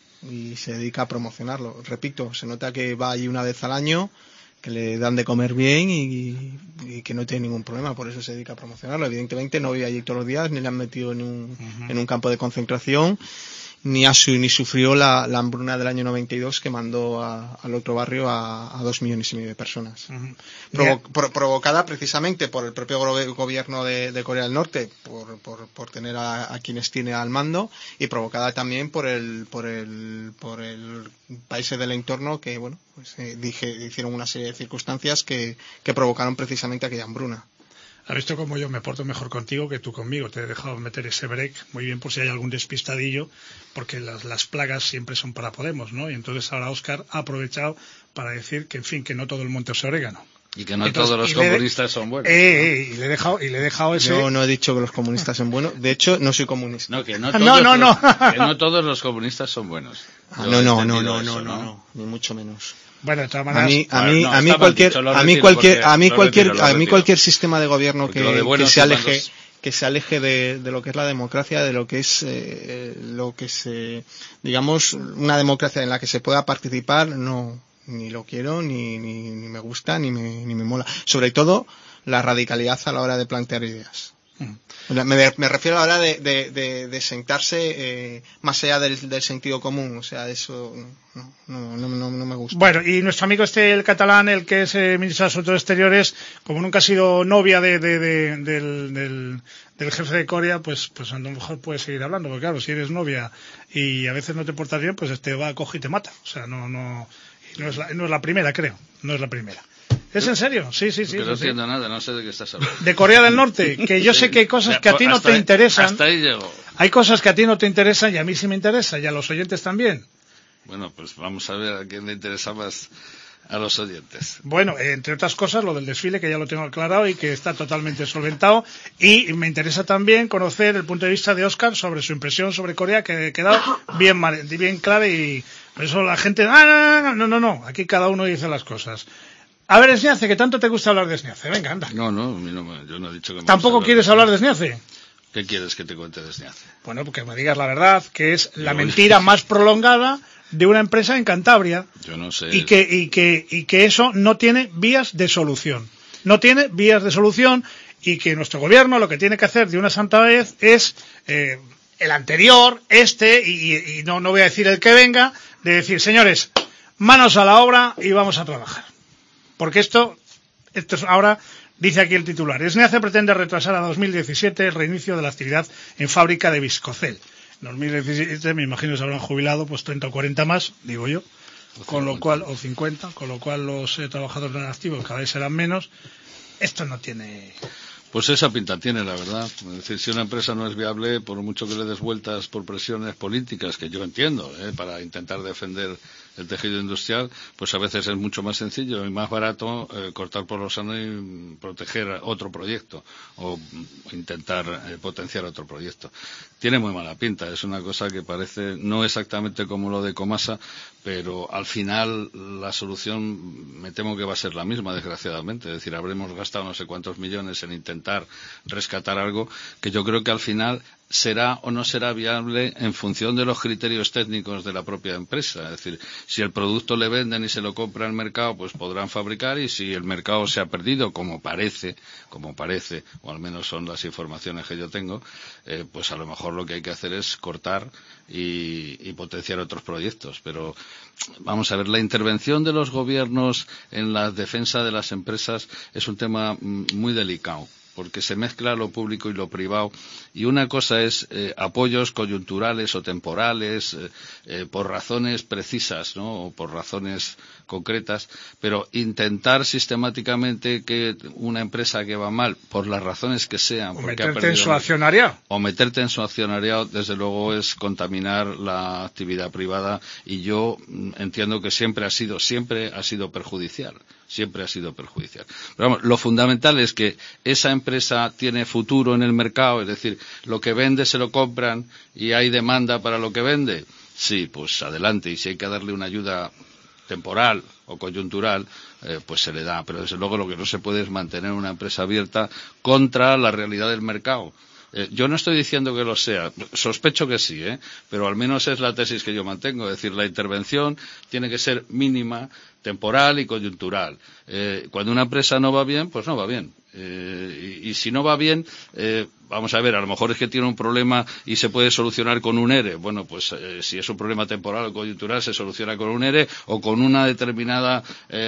y se dedica a promocionarlo. Repito, se nota que va allí una vez al año, que le dan de comer bien y, y que no tiene ningún problema, por eso se dedica a promocionarlo. Evidentemente no vive allí todos los días, ni le han metido en un, uh-huh. en un campo de concentración, ni, ha su, ni sufrió la, la hambruna del año noventa y dos que mandó a, al otro barrio a, a dos millones y medio de personas. Uh-huh. Provo, pro, provocada precisamente por el propio gobierno de, de Corea del Norte, por, por, por tener a, a quienes tiene al mando, y provocada también por el, por el, por el países del entorno que, bueno, pues eh, dije, hicieron una serie de circunstancias que, que provocaron precisamente aquella hambruna. ¿Has visto cómo yo me porto mejor contigo que tú conmigo? Te he dejado meter ese break muy bien por si hay algún despistadillo, porque las, las plagas siempre son para Podemos, ¿no? Y entonces ahora Óscar ha aprovechado para decir que, en fin, que no todo el monte es orégano. Y que no entonces, todos los comunistas son buenos. Eh, eh, y le he dejado, y le he dejado ese... Yo no he dicho que los comunistas son buenos. De hecho, no soy comunista. No, que no todos, no, no, no. Los, que no todos los comunistas son buenos. Ah, no, no, no, no, no, no, no, ni mucho menos. Bueno, de todas maneras, a mí, a mí, no, a mí cualquier, dicho, a mí cualquier, a mí cualquier, retiro, a mí cualquier sistema de gobierno que, de que se aleje, humanos... que se aleje de, de lo que es la democracia, de lo que es, eh, lo que se, digamos, una democracia en la que se pueda participar, no, ni lo quiero, ni, ni, ni me gusta, ni me, ni me mola. Sobre todo, la radicalidad a la hora de plantear ideas. Mm. Me, me refiero a la hora de, de, de, de sentarse eh, más allá del, del sentido común, o sea, eso no, no, no, no, no me gusta. Bueno, y nuestro amigo este, el catalán, el que es eh, ministro de Asuntos Exteriores, como nunca ha sido novia de, de, de, del, del, del jefe de Corea, pues, pues a lo mejor puede seguir hablando, porque claro, si eres novia y a veces no te portas bien, pues este va, coge y te mata. O sea, no, no, no es la, no es la primera, creo, no es la primera. ¿Es en serio? Sí, sí, sí. Que no sí, entiendo sí. nada, no sé de qué estás hablando. De Corea del Norte, que yo sé que hay cosas que a ti no te interesan. Hasta ahí llego. Hay cosas que a ti no te interesan y a mí sí me interesan, y a los oyentes también. Bueno, pues vamos a ver a quién le interesa más a los oyentes. Bueno, entre otras cosas, lo del desfile, que ya lo tengo aclarado y que está totalmente solventado. Y me interesa también conocer el punto de vista de Óscar sobre su impresión sobre Corea, que ha quedado bien, bien clara, y por eso la gente... Ah, no, no, no, no, aquí cada uno dice las cosas. A ver, Esniace, que tanto te gusta hablar de Esniace. Venga, anda. No, no, no yo no he dicho que me ¿Tampoco quieres hablar de Esniace? ¿Qué quieres que te cuente de Esniace? Bueno, porque me digas la verdad, que es la mentira más prolongada, de una empresa en Cantabria. Yo no sé. Y que, y que, y que eso no tiene vías de solución. No tiene vías de solución y que nuestro gobierno lo que tiene que hacer de una santa vez es eh, el anterior, este, y, y no, no voy a decir el que venga, de decir, señores, manos a la obra y vamos a trabajar. Porque esto, esto es ahora, dice aquí el titular, SNEACE pretende retrasar a dos mil diecisiete el reinicio de la actividad en fábrica de Viscocel. En dos mil diecisiete me imagino que se habrán jubilado pues treinta o cuarenta más, digo yo, con lo cual, o cincuenta, con lo cual los eh, trabajadores no activos cada vez serán menos. Esto no tiene... Pues esa pinta tiene, la verdad. Es decir, si una empresa no es viable, por mucho que le des vueltas por presiones políticas, que yo entiendo, ¿eh? para intentar defender el tejido industrial, pues a veces es mucho más sencillo y más barato eh, cortar por lo sano y proteger otro proyecto o intentar eh, potenciar otro proyecto. Tiene muy mala pinta, es una cosa que parece no exactamente como lo de Comasa, pero al final la solución me temo que va a ser la misma, desgraciadamente. Es decir, habremos gastado no sé cuántos millones en intentar rescatar algo que yo creo que al final será o no será viable en función de los criterios técnicos de la propia empresa. Es decir, si el producto le venden y se lo compra al mercado, pues podrán fabricar, y si el mercado se ha perdido, como parece, como parece, o al menos son las informaciones que yo tengo, eh, pues a lo mejor lo que hay que hacer es cortar y, y potenciar otros proyectos. Pero vamos a ver, la intervención de los gobiernos en la defensa de las empresas es un tema muy delicado, porque se mezcla lo público y lo privado, y una cosa es eh, apoyos coyunturales o temporales eh, eh, por razones precisas, ¿no? O por razones concretas, pero intentar sistemáticamente que una empresa que va mal, por las razones que sean, o porque meterte ha en su accionariado, o meterte en su accionariado, desde luego es contaminar la actividad privada, y yo entiendo que siempre ha sido, siempre ha sido perjudicial. Siempre ha sido perjudicial. Pero vamos, lo fundamental es que esa empresa tiene futuro en el mercado, es decir, lo que vende se lo compran y hay demanda para lo que vende. Sí, pues adelante, y si hay que darle una ayuda temporal o coyuntural, eh, pues se le da. Pero desde luego lo que no se puede es mantener una empresa abierta contra la realidad del mercado. Eh, yo no estoy diciendo que lo sea, sospecho que sí, ¿eh? Pero al menos es la tesis que yo mantengo, es decir, la intervención tiene que ser mínima, temporal y coyuntural. Eh, cuando una empresa no va bien, pues no va bien. Eh, y, y si no va bien, eh, vamos a ver, a lo mejor es que tiene un problema y se puede solucionar con un ERE. Bueno, pues eh, si es un problema temporal o coyuntural, se soluciona con un ERE o con una determinada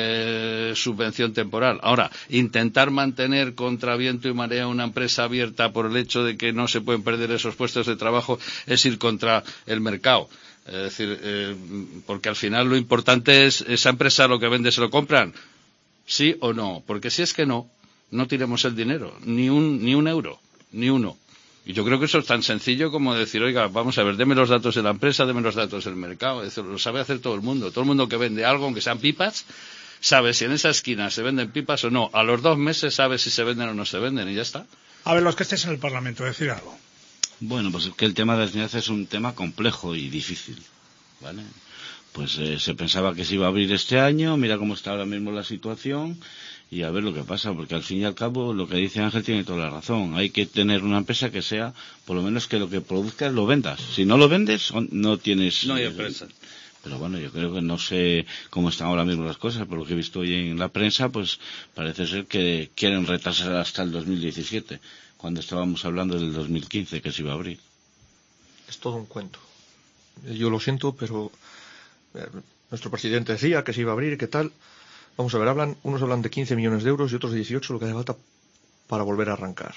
eh, subvención temporal. Ahora, intentar mantener contra viento y marea una empresa abierta por el hecho de que no se pueden perder esos puestos de trabajo es ir contra el mercado. Es decir, eh, porque al final lo importante es, ¿esa empresa lo que vende se lo compran? ¿Sí o no? Porque si es que no, no tiremos el dinero, ni un, ni un euro, ni uno. Y yo creo que eso es tan sencillo como decir, oiga, vamos a ver, deme los datos de la empresa, deme los datos del mercado. Es decir, lo sabe hacer todo el mundo. Todo el mundo que vende algo, aunque sean pipas, sabe si en esa esquina se venden pipas o no. A los dos meses sabe si se venden o no se venden, y ya está. A ver, los que estéis en el Parlamento, decir algo. Bueno, pues que el tema de SNEACE es un tema complejo y difícil, ¿vale? Pues eh, se pensaba que se iba a abrir este año, mira cómo está ahora mismo la situación y a ver lo que pasa, porque al fin y al cabo lo que dice Ángel tiene toda la razón. Hay que tener una empresa que sea, por lo menos que lo que produzcas lo vendas. Si no lo vendes, no tienes... No hay empresa. Pero bueno, yo creo que no sé cómo están ahora mismo las cosas, por lo que he visto hoy en la prensa, pues parece ser que quieren retrasar hasta el dos mil diecisiete. Cuando estábamos hablando del dos mil quince que se iba a abrir. Es todo un cuento. Yo lo siento, pero eh, nuestro presidente decía que se iba a abrir, ¿qué tal? Vamos a ver, hablan, unos hablan de quince millones de euros y otros de dieciocho, lo que hace falta para volver a arrancar.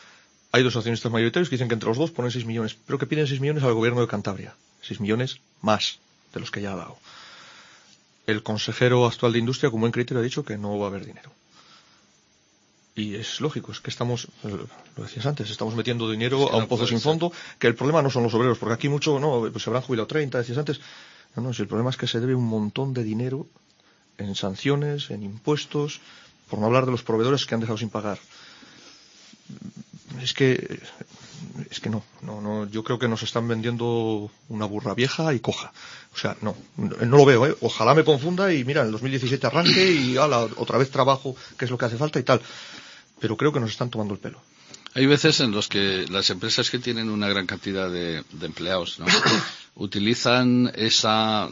Hay dos accionistas mayoritarios que dicen que entre los dos ponen seis millones, pero que piden seis millones al gobierno de Cantabria. seis millones más de los que ya ha dado. El consejero actual de Industria, con buen criterio, ha dicho que no va a haber dinero. Y es lógico, es que estamos, lo decías antes, estamos metiendo dinero a un pozo sin fondo, que el problema no son los obreros, porque aquí mucho, no, pues se habrán jubilado treinta, decías antes. No, no, si el problema es que se debe un montón de dinero en sanciones, en impuestos, por no hablar de los proveedores que han dejado sin pagar. Es que, es que no, no, no, yo creo que nos están vendiendo una burra vieja y coja. O sea, no, no lo veo, ¿eh? Ojalá me confunda y mira, en el dos mil diecisiete arranque y ala, otra vez trabajo, que es lo que hace falta y tal. Pero creo que nos están tomando el pelo. Hay veces en los que las empresas que tienen una gran cantidad de, de empleados, ¿no? utilizan esa,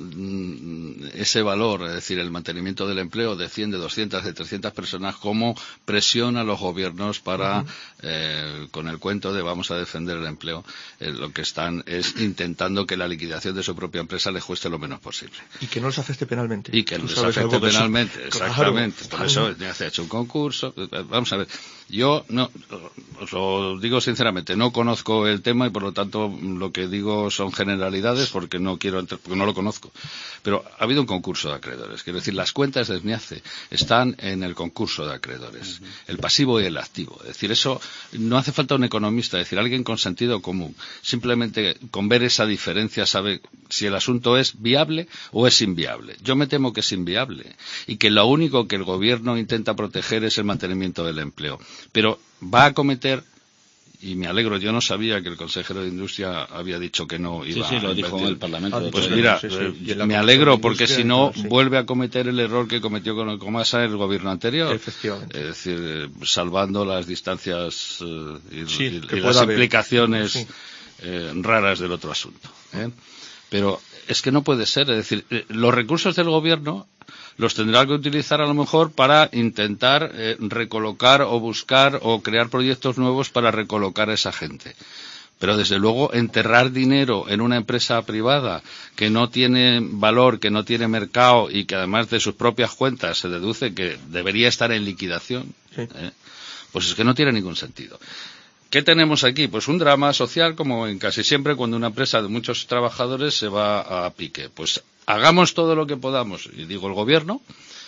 ese valor, es decir, el mantenimiento del empleo de cien, de doscientas, de trescientas personas como presión a los gobiernos para, uh-huh. eh, con el cuento de vamos a defender el empleo, eh, lo que están es intentando que la liquidación de su propia empresa les cueste lo menos posible. Y que no les afecte penalmente. Y que les afecte penalmente, exactamente. Claro, por eso ya se ha hecho un concurso. Vamos a ver, yo no, os lo digo sinceramente, no conozco el tema y por lo tanto lo que digo son generalidades porque no quiero porque no lo conozco, pero ha habido un concurso de acreedores, quiero decir, las cuentas de SNIACE están en el concurso de acreedores, uh-huh. el pasivo y el activo, es decir, eso no hace falta un economista, es decir, alguien con sentido común, simplemente con ver esa diferencia sabe si el asunto es viable o es inviable. Yo me temo que es inviable y que lo único que el gobierno intenta proteger es el mantenimiento del empleo, pero va a cometer. Y me alegro, yo no sabía que el consejero de Industria había dicho que no iba a... Sí, sí, lo dijo en el Parlamento. Ah, pues mira, sí, sí. me alegro porque si no sí. vuelve a cometer el error que cometió con el Comasa el gobierno anterior. Efectivamente. Es decir, salvando las distancias eh, y, sí, y, y las haber. implicaciones sí. eh, raras del otro asunto. ¿eh? Pero es que no puede ser, es decir, los recursos del gobierno los tendrá que utilizar a lo mejor para intentar eh, recolocar o buscar o crear proyectos nuevos para recolocar a esa gente. Pero desde luego enterrar dinero en una empresa privada que no tiene valor, que no tiene mercado y que además de sus propias cuentas se deduce que debería estar en liquidación, sí. eh, pues es que no tiene ningún sentido. ¿Qué tenemos aquí? Pues un drama social como en casi siempre cuando una empresa de muchos trabajadores se va a pique. Pues hagamos todo lo que podamos, y digo el gobierno,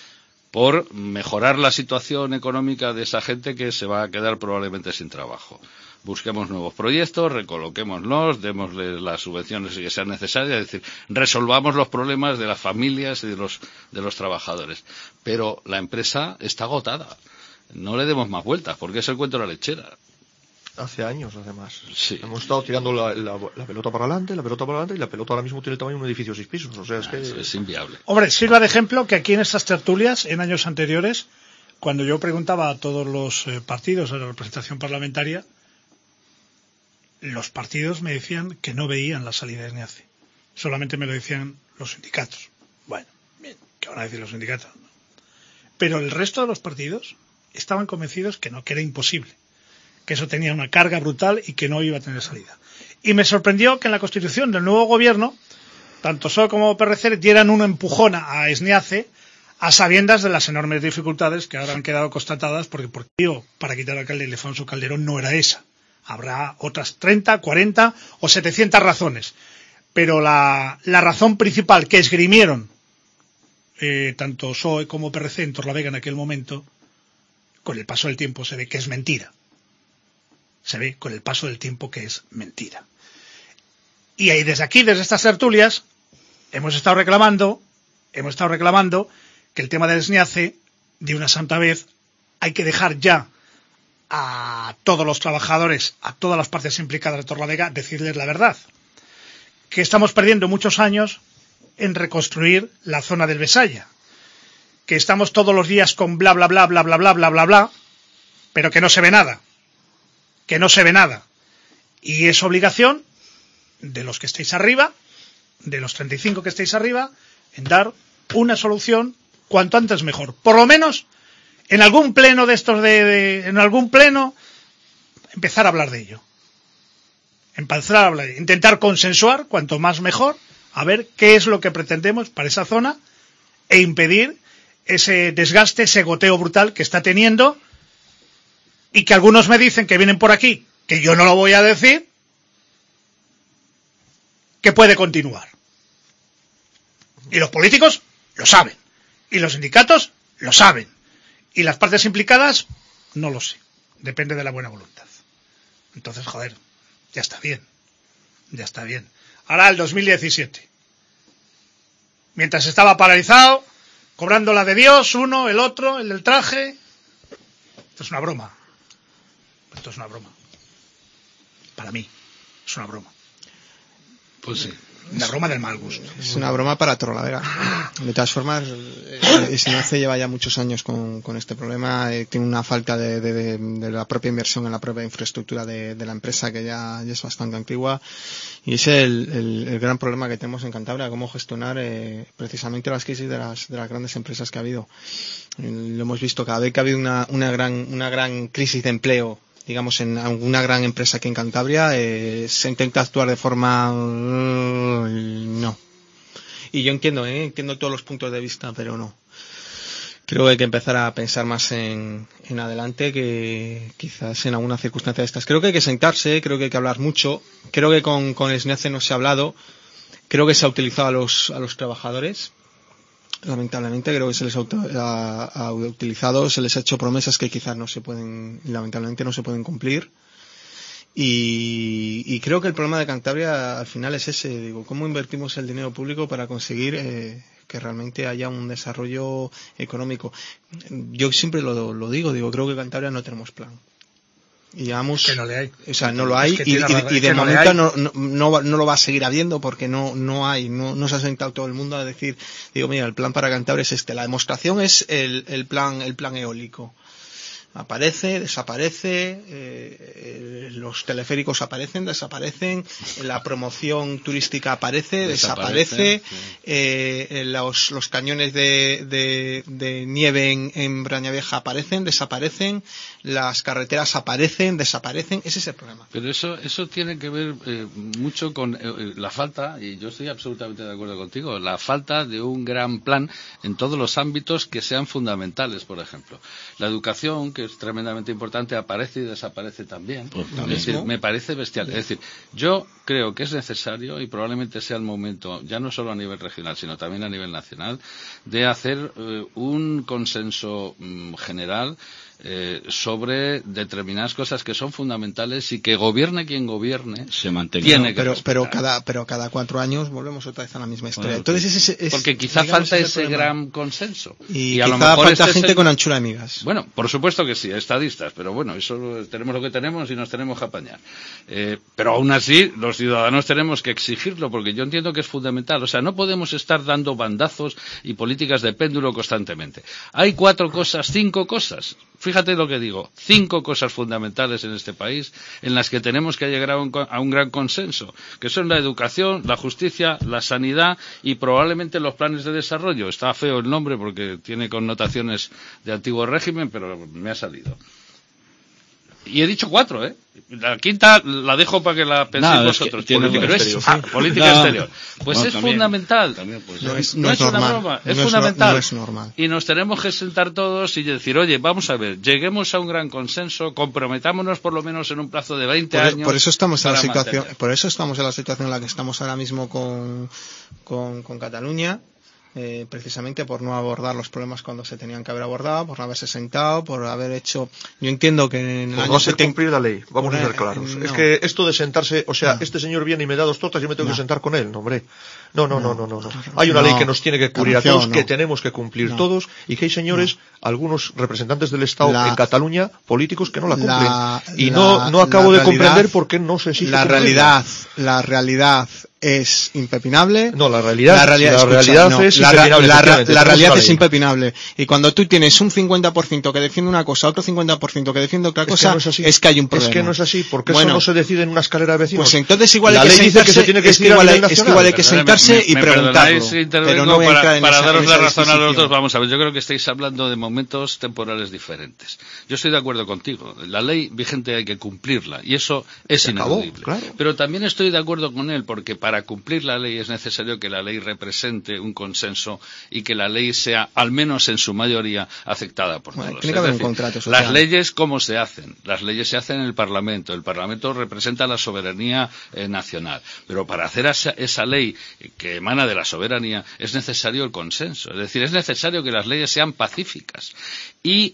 por mejorar la situación económica de esa gente que se va a quedar probablemente sin trabajo. Busquemos nuevos proyectos, recoloquémoslos, démosles las subvenciones que sean necesarias, es decir, resolvamos los problemas de las familias y de los, de los trabajadores. Pero la empresa está agotada. No le demos más vueltas, porque es el cuento de la lechera. Hace años, además. Sí. Hemos estado tirando la, la, la pelota para adelante, la pelota para adelante, y la pelota ahora mismo tiene el tamaño de un edificio de seis pisos. O sea, es que... Eso es inviable. Hombre, sirva de ejemplo que aquí en estas tertulias, en años anteriores, cuando yo preguntaba a todos los eh, partidos de la representación parlamentaria, los partidos me decían que no veían la salida de SNIACE. Solamente me lo decían los sindicatos. Bueno, bien, ¿qué van a decir los sindicatos? Pero el resto de los partidos estaban convencidos que no, que era imposible, que eso tenía una carga brutal y que no iba a tener salida. Y me sorprendió que en la constitución del nuevo gobierno, tanto S O E como P R C dieran una empujona a SNIACE a sabiendas de las enormes dificultades que ahora han quedado constatadas, porque por tío, para quitar al alcalde Ildefonso Calderón no era esa. Habrá otras treinta, cuarenta o setecientas razones. Pero la, la razón principal que esgrimieron eh, tanto S O E como P R C en Torlavega en aquel momento, con el paso del tiempo se ve que es mentira. Se ve con el paso del tiempo que es mentira. Y ahí desde aquí, desde estas tertulias, hemos estado reclamando, hemos estado reclamando que el tema del SNIACE, de una santa vez, hay que dejar ya a todos los trabajadores, a todas las partes implicadas de Torlavega, decirles la verdad. Que estamos perdiendo muchos años en reconstruir la zona del Besaya. Que estamos todos los días con bla bla bla bla bla bla bla bla bla, pero que no se ve nada. Que no se ve nada. Y es obligación de los que estéis arriba, de los treinta y cinco que estéis arriba, en dar una solución cuanto antes mejor. Por lo menos, en algún pleno de estos de, de en algún pleno, empezar a hablar de ello. Empezar a hablar, intentar consensuar, cuanto más mejor, a ver qué es lo que pretendemos para esa zona e impedir ese desgaste, ese goteo brutal que está teniendo. Y que algunos me dicen que vienen por aquí, que yo no lo voy a decir, que puede continuar. Y los políticos lo saben. Y los sindicatos lo saben. Y las partes implicadas, no lo sé. Depende de la buena voluntad. Entonces, joder, ya está bien. Ya está bien. Ahora el dos mil diecisiete. Mientras estaba paralizado, cobrando la de Dios, uno, el otro, el del traje. Esto es una broma. Esto es una broma. Para mí, es una broma. Pues sí. Una broma del mal gusto. Es una broma para Torrelavega. De todas formas, Esnace lleva ya muchos años con, con este problema. Eh, tiene una falta de, de, de, de la propia inversión en la propia infraestructura de, de la empresa que ya, ya es bastante antigua. Y ese es el, el, el gran problema que tenemos en Cantabria, cómo gestionar eh, precisamente las crisis de las, de las grandes empresas que ha habido. Eh, lo hemos visto cada vez que ha habido una, una, gran, una gran crisis de empleo, digamos, en alguna gran empresa aquí en Cantabria, eh, se intenta actuar de forma... Uh, no. Y yo entiendo, ¿eh? entiendo todos los puntos de vista, pero no. Creo que hay que empezar a pensar más en, en adelante que quizás en alguna circunstancia de estas. Creo que hay que sentarse, creo que hay que hablar mucho. Creo que con, con Esnace no se ha hablado. Creo que se ha utilizado a los, a los trabajadores. Lamentablemente creo que se les ha, ha, ha utilizado, se les ha hecho promesas que quizás no se pueden, lamentablemente no se pueden cumplir. Y, y creo que el problema de Cantabria al final es ese, digo, cómo invertimos el dinero público para conseguir eh, que realmente haya un desarrollo económico. Yo siempre lo, lo digo, digo, creo que en Cantabria no tenemos plan. Y digamos, que no le hay. O sea, no lo hay, es que y, y, y de no momento no, no, no, no lo va a seguir habiendo porque no, no hay, no, no se ha sentado todo el mundo a decir, digo, mira, el plan para Cantabria es este. La demostración es el, el plan, el plan eólico. Aparece, desaparece, eh, eh, los teleféricos aparecen, desaparecen, la promoción turística aparece, desaparece, desaparece sí. eh, los, los cañones de, de, de nieve en, en Brañavieja aparecen, desaparecen, las carreteras aparecen, desaparecen, ese es el problema. Pero eso, eso tiene que ver eh, mucho con eh, la falta, y yo estoy absolutamente de acuerdo contigo, la falta de un gran plan en todos los ámbitos que sean fundamentales, por ejemplo. La educación, que es tremendamente importante, aparece y desaparece también. Pues es decir, me parece bestial. Es decir, yo creo que es necesario, y probablemente sea el momento, ya no solo a nivel regional, sino también a nivel nacional, de hacer eh, un consenso mm, general Eh, sobre determinadas cosas que son fundamentales y que gobierne quien gobierne se mantenga. Tiene que pero, pero cada pero cada cuatro años volvemos otra vez a la misma historia. Bueno, Entonces ese, es, porque quizá digamos, falta ese ese gran consenso y, y a quizá lo mejor falta este gente el... con anchura de migas. Bueno, por supuesto que sí, estadistas, pero bueno, eso tenemos lo que tenemos y nos tenemos que apañar. Eh, pero aún así los ciudadanos tenemos que exigirlo porque yo entiendo que es fundamental. O sea, no podemos estar dando bandazos y políticas de péndulo constantemente. Hay cuatro cosas, cinco cosas. Fíjate lo que digo. Cinco cosas fundamentales en este país en las que tenemos que llegar a un, a un gran consenso, que son la educación, la justicia, la sanidad y probablemente los planes de desarrollo. Está feo el nombre porque tiene connotaciones de antiguo régimen, pero me ha salido. Y he dicho cuatro, ¿eh? La quinta la dejo para que la penséis no, vosotros. Es política exterior, exterior. sí. Ah, política no. exterior. Pues no, es también, fundamental. También, pues, no, es, no, no es, es una normal. broma, no es es fundamental. No es normal. Y nos tenemos que sentar todos y decir, oye, vamos a ver, lleguemos a un gran consenso, comprometámonos por lo menos en un plazo de veinte por, años. Por eso estamos en la situación, mantener. por eso estamos en la situación en la que estamos ahora mismo con, con, con Cataluña. Eh, precisamente por no abordar los problemas cuando se tenían que haber abordado, por no haberse sentado, por haber hecho... Yo entiendo que en el por año no hacer setenta... cumplir la ley, vamos a ser claros. No. Es que esto de sentarse, o sea, no. este señor viene y me da dos tortas y yo me tengo no. que sentar con él, no, hombre. No, no, no, no, no. no. Hay una no. ley que nos tiene que cubrir a todos, no. que tenemos que cumplir no. todos, y que hay señores, no. algunos representantes del Estado la, en Cataluña, políticos, que no la cumplen. La, y la, no, no acabo de realidad, comprender por qué no se exige La realidad, la realidad es impepinable. No, la realidad, la realidad, la escucha, realidad no, es la, impepinable. La, la, la realidad es impepinable. Y cuando tú tienes un cincuenta por ciento que defiende una cosa, otro cincuenta por ciento que defiende otra cosa, es que, no es, así. es que hay un problema. Es que no es así, porque bueno, eso no se decide en una escalera de vecinos. Pues entonces igual la hay que ley sentarse, dice que se tiene que es que igual, hay, es que igual hay que sentarse me, y me preguntarlo. Pero no voy a para, para esa, daros la razón a los dos, vamos a ver, yo creo que estáis hablando de momentos temporales diferentes. Yo estoy de acuerdo contigo. La ley vigente hay que cumplirla, y eso es ineludible. Acabó, claro. Pero también estoy de acuerdo con él, porque para cumplir la ley es necesario que la ley represente un consenso y que la ley sea, al menos en su mayoría, aceptada por bueno, todos. Tiene que haber un contrato social. Las leyes, ¿cómo se hacen? Las leyes se hacen en el Parlamento. El Parlamento representa la soberanía eh, nacional. Pero para hacer esa, esa ley que emana de la soberanía es necesario el consenso. Es decir, es necesario que las leyes sean pacíficas. Y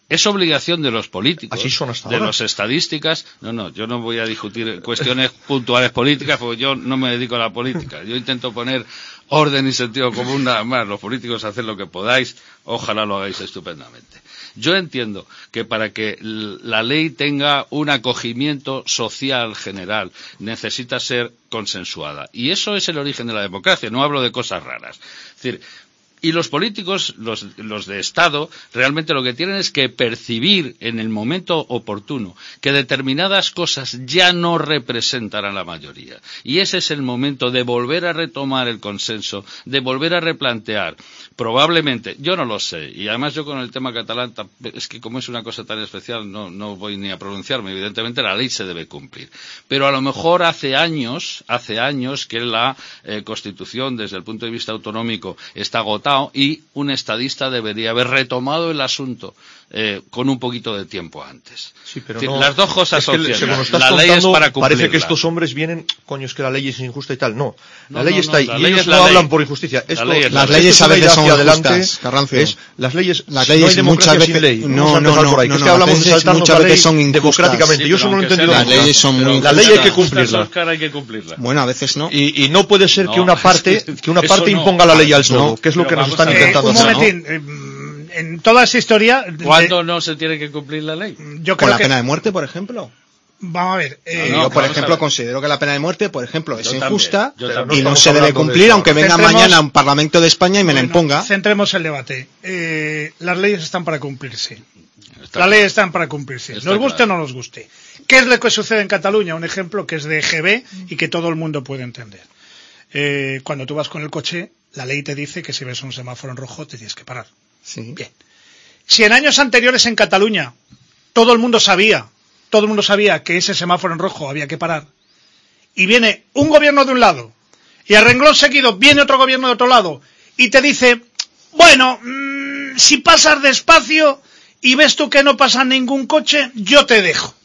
Es obligación de los políticos, Así son hasta de ahora. los estadísticas. No, no, yo no voy a discutir cuestiones puntuales políticas porque yo no me dedico a la política. Yo intento poner orden y sentido común nada más. Los políticos haced lo que podáis, ojalá lo hagáis estupendamente. Yo entiendo que para que la ley tenga un acogimiento social general necesita ser consensuada. Y eso es el origen de la democracia, no hablo de cosas raras. Es decir, y los políticos, los, los de Estado, realmente lo que tienen es que percibir en el momento oportuno que determinadas cosas ya no representan a la mayoría. Y ese es el momento de volver a retomar el consenso, de volver a replantear. Probablemente, yo no lo sé, y además yo con el tema catalán, es que como es una cosa tan especial, no, no voy ni a pronunciarme. Evidentemente la ley se debe cumplir. Pero a lo mejor hace años, hace años que la eh, Constitución, desde el punto de vista autonómico, está agotada, y un estadista debería haber retomado el asunto eh, con un poquito de tiempo antes. Sí, pero es decir, no, las dos cosas es que son le- ciertas. según estás La ley es contando, para cumplirla. parece que estos hombres vienen, coño, es que la ley es injusta y tal. No, No, la ley no, está no, ahí la y ley ellos es la no ley. hablan por injusticia. La Esto, ley es la Las ley. leyes esto a es una veces idea son hacia adelante, injustas, Carrancio. es las leyes Las no leyes hay democracia muchas sin veces- ley. no, Vamos a no, empezar no, por ahí, no, que es no, que las hablamos de leyes saltarnos muchas la ley veces son injustas. democráticamente. Sí, Yo eso pero no lo he aunque entendido sea- Las nunca. leyes son muy La ley hay que injustas. cumplirla. Oscar, hay que cumplirla. Bueno, a veces no. Y, y no puede ser que No, una parte que una eso parte no. imponga la ley al No, todo, que es lo pero que nos vamos están a ver. Eh, intentando un hacer. momentín, eh, en toda esa historia, de- ¿Cuándo no se tiene que cumplir la ley? yo Con creo la que, pena de muerte, por ejemplo. vamos a ver, eh, No, yo, por vamos a ejemplo, ver. considero que la pena de muerte, por ejemplo, es Yo injusta también, yo Pero también. y no estamos se debe hablando de cumplir, eso. aunque venga Centremos- mañana un Parlamento de España y me la bueno, imponga. centremos el debate. Eh, las leyes están para cumplirse. Está Las claro. leyes están para cumplirse. Está Nos guste claro. o no nos guste. ¿Qué es lo que sucede en Cataluña? Un ejemplo que es de E G B y que todo el mundo puede entender. Eh, cuando tú vas con el coche, la ley te dice que si ves un semáforo en rojo te tienes que parar. Sí. Bien. Si en años anteriores en Cataluña todo el mundo sabía, todo el mundo sabía que ese semáforo en rojo había que parar, y viene un gobierno de un lado, y a renglón seguido viene otro gobierno de otro lado, y te dice, bueno, mmm, si pasas despacio y ves tú que no pasa ningún coche, yo te dejo.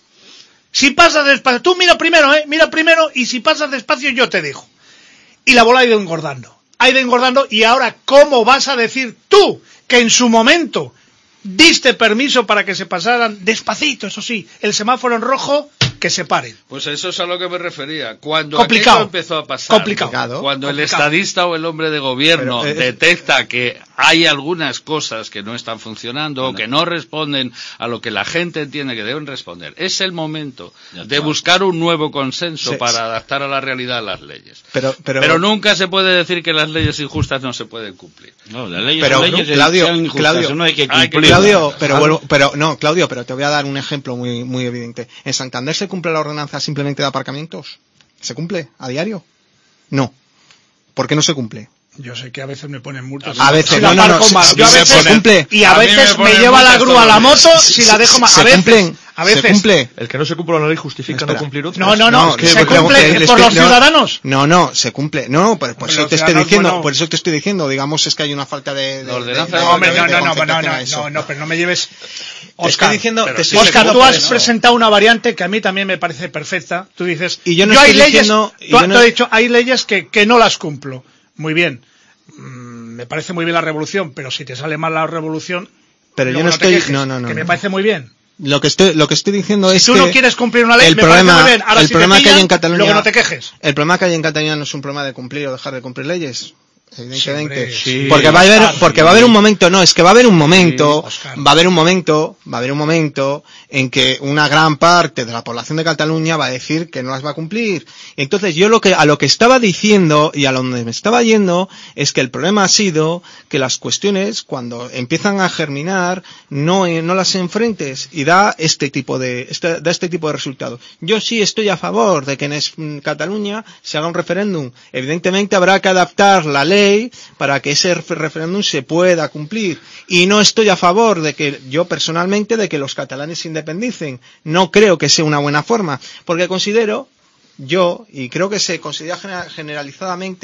Si pasas despacio, tú mira primero, eh, mira primero, y si pasas despacio yo te dejo. Y la bola ha ido engordando, ha ido engordando, y ahora, ¿cómo vas a decir tú que en su momento diste permiso para que se pasaran despacito, eso sí, el semáforo en rojo, que se paren? Pues eso es a lo que me refería. Cuando Complicado. aquello empezó a pasar, Complicado. cuando el Complicado. estadista o el hombre de gobierno Pero, eh, detecta que hay algunas cosas que no están funcionando o que no responden a lo que la gente entiende que deben responder, es el momento Ya de está. buscar un nuevo consenso Sí, para sí. adaptar a la realidad las leyes. Pero, pero, Pero nunca se puede decir que las leyes injustas no se pueden cumplir. No, las leyes Pero, son leyes, Claudio, sean injustas, Claudio, no hay que hay que cumplirlas. Claudio, pero Claro. vuelvo, pero no, Claudio, pero te voy a dar un ejemplo muy, muy evidente. ¿En Santander se cumple la ordenanza simplemente de aparcamientos? ¿Se cumple a diario? No. ¿Por qué no se cumple? Yo sé que a veces me ponen multas. A veces, Si la no, no, no, aparco se- mal. se- Yo a se veces, cumple. y a A mí me veces me, ponen lleva la multas grúa a la todos los moto días. si la dejo mal. Se A veces, cumplen, a veces. se cumple. El que no se cumpla la ley justifica Espera. no cumplir otras. No, no, no, es que se porque- cumple porque les por los estoy- no, ciudadanos. No, no, se cumple. No, por, por Por eso los te estoy ciudadanos, diciendo, bueno. por eso te estoy diciendo, digamos, es que hay una falta de... de- La ordenanza de- de- No, hombre, no, de no, no, no, concentración no, a eso. no, no, pero no me lleves. Te Oscar, estoy diciendo, pero te sí estoy se Oscar, diciendo tú cumple, has ¿no? presentado una variante que a mí también me parece perfecta. Tú dices, Y yo no hay estoy leyes, diciendo- y tú, yo tú no- has dicho, hay leyes que, que no las cumplo. Muy bien. Mm, me parece muy bien la revolución, pero si te sale mal la revolución, Pero yo luego no te estoy... quejes, No, no, no. que me no. parece muy bien. Lo que estoy, lo que estoy diciendo es Si tú que... no quieres cumplir una ley, el me problema, parece muy bien. Ahora, el si problema te que hay pillan, en Cataluña, luego no te quejes. El problema que hay en Cataluña no es un problema de cumplir o dejar de cumplir leyes, evidentemente. Sí, hombre, sí. porque va a haber, Oscar, porque va a haber un momento, no, es que va a haber un momento, Sí, Oscar. va a haber un momento, va a haber un momento en que una gran parte de la población de Cataluña va a decir que no las va a cumplir. Entonces yo lo que, a lo que estaba diciendo y a donde me estaba yendo es que el problema ha sido que las cuestiones cuando empiezan a germinar no, eh, no las enfrentes y da este tipo de, este, da este tipo de resultados. Yo sí estoy a favor de que en es- en Cataluña se haga un referéndum. Evidentemente habrá que adaptar la ley para que ese ref- referéndum se pueda cumplir. Y no estoy a favor de que, yo personalmente, de que los catalanes se independicen. No creo que sea una buena forma, porque considero, yo, y creo que se considera gener- generalizadamente,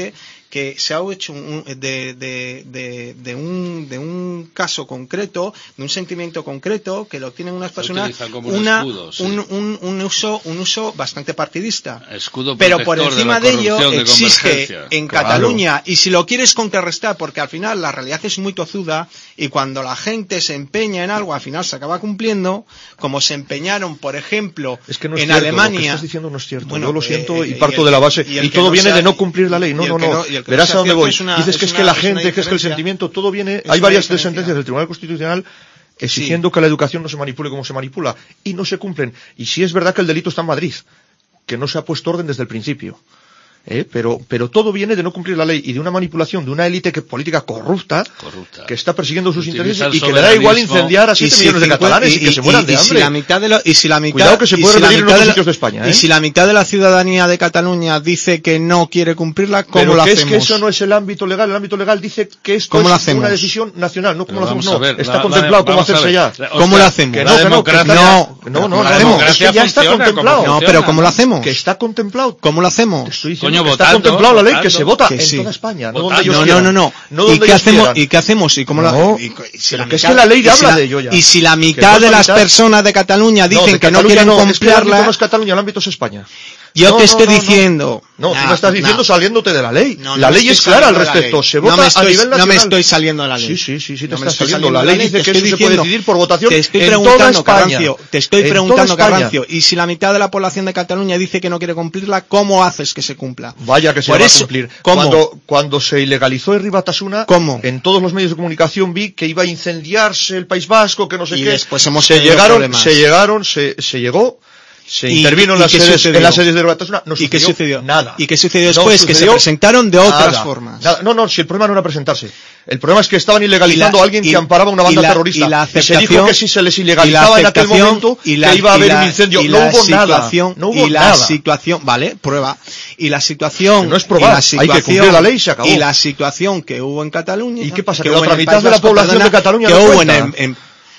que se ha hecho un, de, de, de, de, un, de un caso concreto, de un sentimiento concreto, que lo tienen unas personas, como un, una, escudo, sí. un, un, un, uso, un uso bastante partidista. Escudo Pero por encima de, de ello de existe en claro. Cataluña, y si lo quieres contrarrestar, porque al final la realidad es muy tozuda, y cuando la gente se empeña en algo, al final se acaba cumpliendo, como se empeñaron, por ejemplo, es que no es en cierto, Alemania. Lo que estás diciendo no es cierto. Bueno, yo lo siento eh, y parto y el, de la base. Y, y todo no viene sea, de no cumplir la ley. No, no, no. no, no Verás a dónde voy. Una, Dices que es una, que la es gente, que es que el sentimiento, todo viene. Hay varias sentencias del Tribunal Constitucional exigiendo sí. que la educación no se manipule como se manipula. Y no se cumplen. Y sí es verdad que el delito está en Madrid, que no se ha puesto orden desde el principio. ¿Eh? Pero, pero todo viene de no cumplir la ley y de una manipulación de una élite que política corrupta, corrupta. que está persiguiendo sus intereses y que le da igual incendiar a siete millones de catalanes y, y que se mueran y, de y hambre. Si la mitad de lo, y si la mitad, Cuidado que se puede repetir si en otros sitios de España. ¿eh? Y si la mitad de la ciudadanía de Cataluña dice que no quiere cumplirla, ¿cómo pero lo que hacemos? Es que eso no es el ámbito legal. El ámbito legal dice que esto es una decisión nacional. No como lo hacemos, no. Ver, la, está contemplado la, cómo hacerse ya. ¿Cómo lo hacemos? Que no, que no, que no, no, no, la democracia ya está contemplado. No, pero ¿cómo lo hacemos? Que está contemplado. ¿Cómo lo hacemos? Estoy diciendo que está contemplado la ley, que se vota en sí. toda España, no Votando. donde ellos no, quieran. No, no, no. no ¿Y, qué hacemos, ¿Y qué hacemos? ¿Y cómo no, la, y, y si la mitad, es que la ley y habla si la, de ello ya. Y si la mitad no de las mitad, personas de Cataluña dicen no, de que no quieren no, cumplirla... Es que el ámbito no es Cataluña, el ámbito es España. Yo no, te no, estoy no, diciendo... No, no nah, tú me estás diciendo nah. saliéndote de la ley. No, no la ley es clara al respecto. Se vota no me estoy, a nivel nacional. No me estoy saliendo de la ley. Sí, sí, sí, sí te no estás saliendo. La ley dice que eso se puede decidir por votación te estoy en preguntando, toda España. Carrancio, te estoy en preguntando, Carrancio, y si la mitad de la población de Cataluña dice que no quiere cumplirla, ¿cómo haces que se cumpla? Vaya que se por va eso, a cumplir. ¿cómo? Cuando, cuando se ilegalizó el Ribatasuna, ¿Cómo? En todos los medios de comunicación vi que iba a incendiarse el País Vasco, que no sé y qué. Después hemos se llegaron, problemas. se llegaron, se, se llegó. Se ¿Y, intervino en, y las sedes, en las sedes de Ribatasuna, no ¿Y qué sucedió? Nada. ¿Y qué sucedió después? No que sucedió se presentaron de otras nada, formas. Nada. No, no, si el problema no era presentarse. El problema es que estaban ilegalizando la, a alguien y, que amparaba una banda y la, terrorista. Y, la y se dijo que si se les ilegalizaba en aquel momento, y la, que iba a haber la, un incendio. Y no la hubo situación, nada. No hubo y la nada. situación, vale, prueba. Y la situación. Que no es probar, la situación, hay que cumplir la ley y se acabó. Y la situación que hubo en Cataluña. ¿Y qué pasa? Que, que la otra mitad de la Vasco, población perdona, de Cataluña que no hubo cuenta. En, en,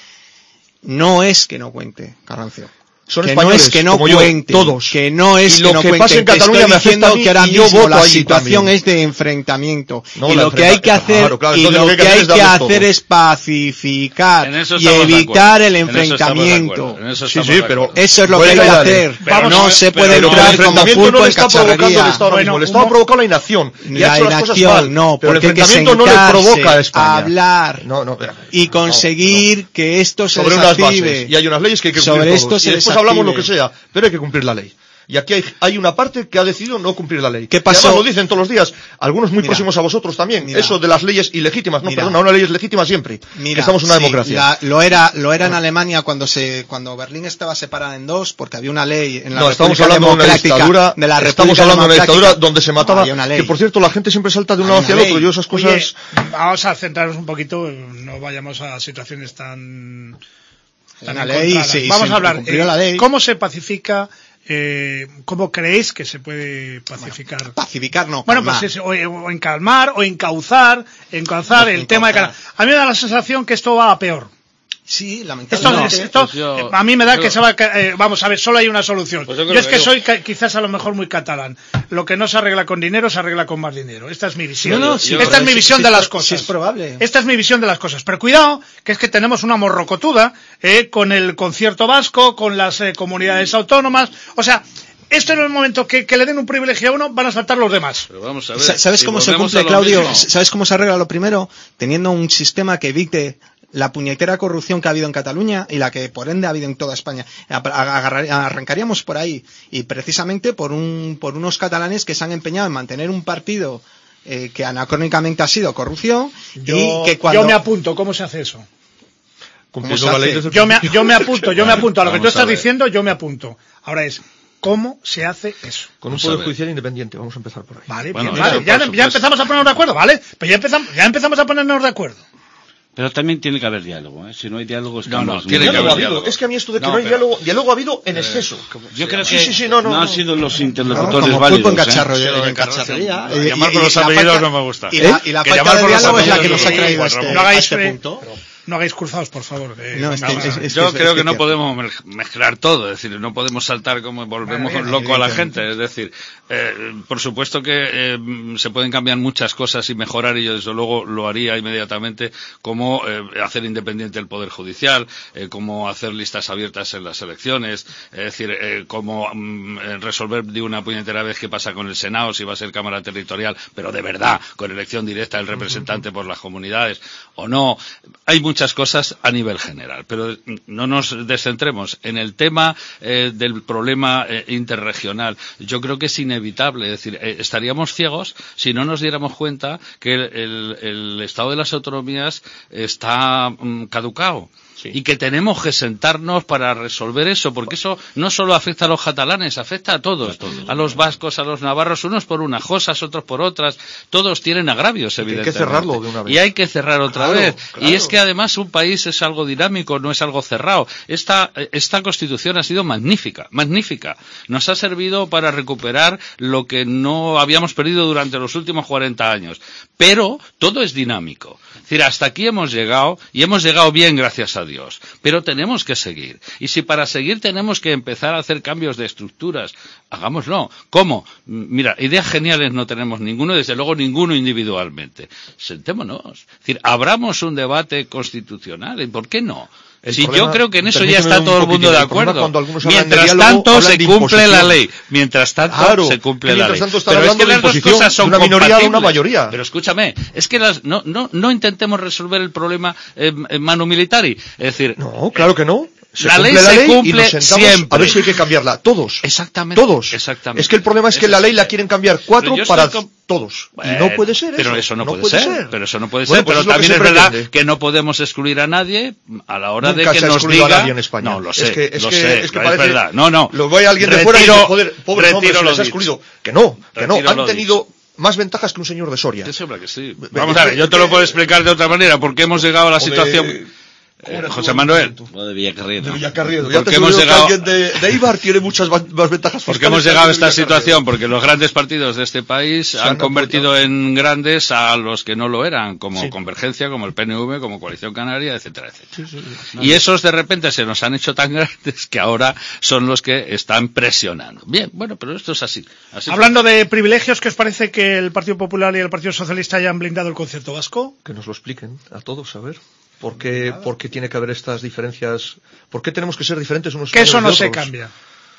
no es que no cuente, Carrancio. Son que españoles, no es que no como yo, cuente, todos. que no es y lo que no que cuente. pasa en Cataluña me afecta a mí que ahora y yo mismo voto la ahí situación también. es de enfrentamiento No, y la lo que hay que hacer claro, claro, y lo, lo que hay que, que, hay es que hacer todo. es pacificar y evitar el enfrentamiento. Eso sí, sí, pero eso es lo bueno, que hay que dale. hacer. Pero no, no se pero puede no, entrar el como enfrentamiento pulpo no le en está provocando el cacharrería. Estado ahora Bueno, mismo, le está un... provocando la inacción. Y la ha hecho las cosas inacción mal. no, pero el porque hay que enfrentamiento no le provoca a España. hablar no, no, y conseguir no, no. que esto se sobre desactive. unas bases. Y hay unas leyes que hay que cumplir sobre todos. esto se y después desactive. hablamos lo que sea, pero hay que cumplir la ley. Y aquí hay, hay una parte que ha decidido no cumplir la ley. ¿Qué pasó? Y además lo dicen todos los días, algunos muy Mira, próximos a vosotros también. mira, Eso de las leyes ilegítimas. No, mira, perdona, una ley es legítima siempre. Mira, que estamos en una sí, democracia. La, lo era, lo era en Alemania cuando se, cuando Berlín estaba separada en dos, porque había una ley en la no, estamos República hablando de una Democrática dictadura, de la estamos hablando de una dictadura donde se mataba, no, que por cierto la gente siempre salta de un lado hacia el otro, yo esas cosas... Oye, vamos a centrarnos un poquito, no vayamos a situaciones tan... tan la ley, sí, vamos sí, a hablar, eh, la ley. ¿cómo se pacifica? Eh, ¿Cómo creéis que se puede pacificar? Bueno, pacificar no. Bueno, calmar. pues es, o, o encalmar o encauzar, encauzar No, el encauzar. tema de cara. A mí me da la sensación que esto va a peor. Sí, Esto, lamentablemente. esto pues yo- a mí me da yo- que se va a, ca- eh, vamos a ver, solo hay una solución. Pues yo yo, creo es que que yo- soy ca- quizás a lo mejor muy catalán. Lo que no se arregla con dinero se arregla con más dinero. Esta es mi visión. No, no, sí, Esta es mi sí, visión sí, de sí, las sí, cosas. sí, es probable. Esta es mi visión de las cosas. Pero cuidado, que es que tenemos una morrocotuda eh, con el concierto vasco, con las eh, comunidades autónomas. O sea, esto en el momento que, que le den un privilegio a uno, van a saltar los demás. Pero vamos a ver, ¿Sabes si cómo se volvemos cumple, a lo Claudio? mismo. ¿Sabes cómo se arregla lo primero? Teniendo un sistema que evite la puñetera corrupción que ha habido en Cataluña y la que por ende ha habido en toda España. Agarrar, arrancaríamos por ahí y precisamente por un por unos catalanes que se han empeñado en mantener un partido eh, que anacrónicamente ha sido corrupción Yo, y que cuando yo me apunto. ¿Cómo se hace eso? Cumpliendo se la ley hace? desde el Yo me, principio. yo me apunto, yo me apunto a lo que tú Vamos a estás ver. diciendo, yo me apunto. Ahora es, ¿cómo se hace eso? Con un Vamos a poder ver. judicial independiente, vamos a empezar por ahí. Vale, Bueno, bien, eso, vale, ya, por ya supuesto. empezamos a ponernos de acuerdo, ¿vale? Pero ya empezamos, ya empezamos a ponernos de acuerdo. Pero también tiene que haber diálogo, ¿eh? Si no hay diálogo, estamos no, muy tiene que Diálogo haber ha habido. diálogo. Es que a mí esto de que No, no, hay pero- diálogo, diálogo ha habido en exceso. Yo creo Sí, que sí, sí, no, no, han no. sido los No, interlocutores como válidos. pulpo en ¿eh? cacharro, Sí, en lo de cacharrería. Carrancio. Y- Llamar y- por y los la apellidos falta- no me gusta. Y la, y la Que falta llamar de por los diálogo es la que apellidos nos ha no, traído a pues, este, no hagáis a este fe- punto. no hagáis cruzados, por favor. Eh, No, es que- vamos a- es- es- Yo es- creo es que no cierto. podemos mez- mezclar todo, es decir, no podemos saltar como volvemos Vale, loco a la evidentemente. gente. Es decir, eh, por supuesto que eh, se pueden cambiar muchas cosas y mejorar, y yo desde luego lo haría inmediatamente, como eh, hacer independiente el Poder Judicial, eh, como hacer listas abiertas en las elecciones, es decir, eh, como mm, eh, resolver de una puñetera vez qué pasa con el Senado, si va a ser Cámara Territorial, pero de verdad, con elección directa del representante por las comunidades o no. Hay muchas cosas a nivel general, pero no nos descentremos en el tema eh, del problema eh, interregional. Yo creo que es inevitable, es decir, eh, estaríamos ciegos si no nos diéramos cuenta que el, el, el Estado de las Autonomías está mm, caducado. Sí. Y que tenemos que sentarnos para resolver eso, porque eso no solo afecta a los catalanes, afecta a todos, a, todos, a los vascos, a los navarros, unos por unas cosas, otros por otras, todos tienen agravios, evidentemente. Hay que cerrarlo de una vez. Y hay que cerrar otra Claro, vez. claro. Y es que además un país es algo dinámico, no es algo cerrado. Esta, esta Constitución ha sido magnífica, magnífica. Nos ha servido para recuperar lo que no habíamos perdido durante los últimos cuarenta años. Pero todo es dinámico. Es decir, hasta aquí hemos llegado, y hemos llegado bien, gracias a Dios. Pero tenemos que seguir. Y si para seguir tenemos que empezar a hacer cambios de estructuras, hagámoslo. ¿Cómo? Mira, ideas geniales no tenemos ninguno, desde luego ninguno individualmente. Sentémonos. Es decir, abramos un debate constitucional. ¿Y por qué no? El Si problema, yo creo que en eso ya permíteme está un todo el poquitín, mundo de el problema acuerdo. cuando algunos hablan de Mientras diálogo, tanto hablan se de cumple la imposición. ley. Mientras tanto Claro, se cumple que la mientras ley. tanto está Pero es hablando que de las dos imposición cosas son de una minoría a una compatibles. mayoría. Pero escúchame, es que las, no, no, no intentemos resolver el problema eh, en mano militar. Es decir, No, claro que no. Se La cumple ley la se ley cumple y nos sentamos siempre. a ver si hay que cambiarla. Todos. Exactamente. Todos. Exactamente. Es que el problema es que Eso la es- ley la quieren cambiar cuatro Pero yo estoy para con- todos. Bueno, y no puede ser eso. Pero eso no, puede, ser, ser. Pero eso no puede Bueno, ser. pues Pero es lo que también se es verdad pretende. que no podemos excluir a nadie a la hora Nunca de que se ha nos excluido diga. a nadie en España. No, lo sé. Es que, es lo que, sé, es que es parece, verdad. No, no. Lo ve alguien de Retiro- fuera y dice, joder, pobre hombre, retiro se lo les ha dicho. excluido. Que no, que no. Retiro Han lo tenido dicho. más ventajas que un señor de Soria. Que siempre que sí. Ve- Vamos ve- a ver, yo te lo puedo explicar de otra manera. ¿Por qué hemos llegado a la O de- situación? ¿Cómo Eh, era José tú? Manuel. O de Villacarriedo. De Villacarriedo. ¿Por Ya te qué hemos aseguro que llegado- alguien de, de Eibar tiene muchas va- más ventajas fiscales. Porque hemos que llegado a alguien esta de Villacarriedo. situación, porque los grandes partidos de este país Se han han convertido apoyado. en grandes a los que no lo eran, como Sí. Convergencia, como el P N V, como Coalición Canaria, etcétera, etcétera. Sí, sí, sí. Y esos de repente se nos han hecho tan grandes que ahora son los que están presionando. Bien, bueno, pero esto es así. así Hablando de privilegios, ¿qué os parece que el Partido Popular y el Partido Socialista hayan blindado el concierto vasco? Que nos lo expliquen a todos, a ver. ¿Por qué, por qué tiene que haber estas diferencias? ¿Por qué tenemos que ser diferentes unos Que eso no españoles de se otros? cambia.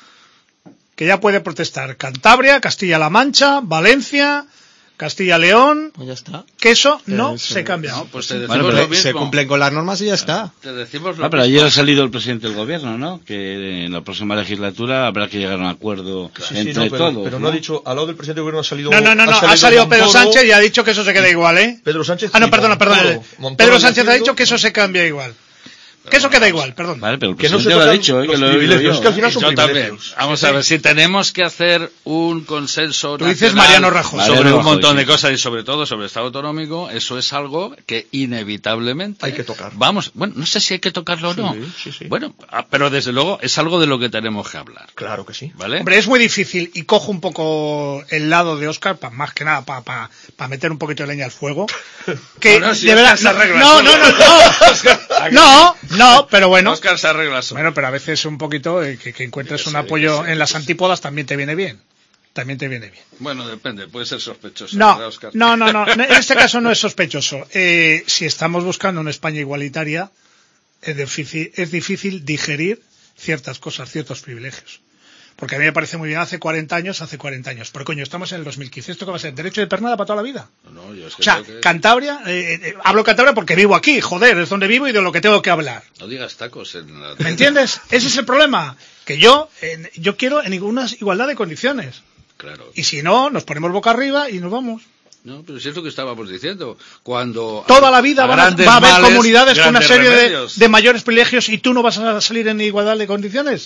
Que ya puede protestar Cantabria, Castilla-La Mancha, Valencia, Castilla-León, Pues ya está. que eso no Eso- se cambia. No, pues te decimos Bueno, pero lo mismo. Se cumplen con las normas y ya está. Te decimos lo Ah, pero mismo. ayer ha salido el presidente del gobierno, ¿no? Que en la próxima legislatura habrá que llegar a un acuerdo Sí, sí, entre no, pero, todos. pero no ha dicho, al lado del presidente del gobierno ha salido... No, no, no, no, ha salido Pedro Montoro, Sánchez y ha dicho que eso se queda igual, ¿eh? Pedro Sánchez Ah, no, y perdona, perdona. Montoro. Montoro Pedro y Sánchez ha Haciendo- dicho que eso se cambia igual. Que eso queda igual, perdón. Vale, pero el Que no se presidente lo ha tocan dicho, ¿eh? Que los lo he oído privilegios, yo. es que al final son Yo también. privilegios. Vamos Sí, a sí. ver, si tenemos que hacer un consenso Tú dices nacional Mariano Rajoy. sobre Mariano un Rajoy, montón de sí. cosas y sobre todo sobre el Estado autonómico, eso es algo que inevitablemente Hay que tocar. Vamos, bueno, no sé si hay que tocarlo o no. Sí, sí, sí. Bueno, ah, pero desde luego es algo de lo que tenemos que hablar, Claro que sí. ¿vale? Hombre, es muy difícil y cojo un poco el lado de Óscar, pa- más que nada para pa, pa meter un poquito de leña al fuego. Que No, no, si de Óscar verdad, se no, arregla no, solo. no, no, no, no, no, pero bueno. Óscar se arregla solo. Bueno, pero a veces un poquito eh, que, que encuentres Que un sí, apoyo que sí, en las que sí. antípodas también te viene bien. También te viene bien. Bueno, depende, puede ser sospechoso. No, ¿verdad, Óscar? no, no, no. En este caso no es sospechoso. Eh, si estamos buscando una España igualitaria, es difícil, es difícil digerir ciertas cosas, ciertos privilegios. Porque a mí me parece muy bien hace cuarenta años, hace cuarenta años. Pero coño, estamos en el dos mil quince. ¿Esto qué va a ser? ¿Derecho de pernada para toda la vida? No, yo es que O sea, creo que- Cantabria, eh, eh, hablo Cantabria porque vivo aquí, joder, es donde vivo y de lo que tengo que hablar. No digas tacos en la... ¿Me entiendes? Ese es el problema. Que yo, eh, yo quiero en ninguna igualdad de condiciones. Claro. Y si no, nos ponemos boca arriba y nos vamos. No, pero es cierto que estábamos diciendo. Cuando Toda la vida van a- grandes va a haber males, comunidades con una grandes serie de, remedios. de mayores privilegios y tú no vas a salir en igualdad de condiciones.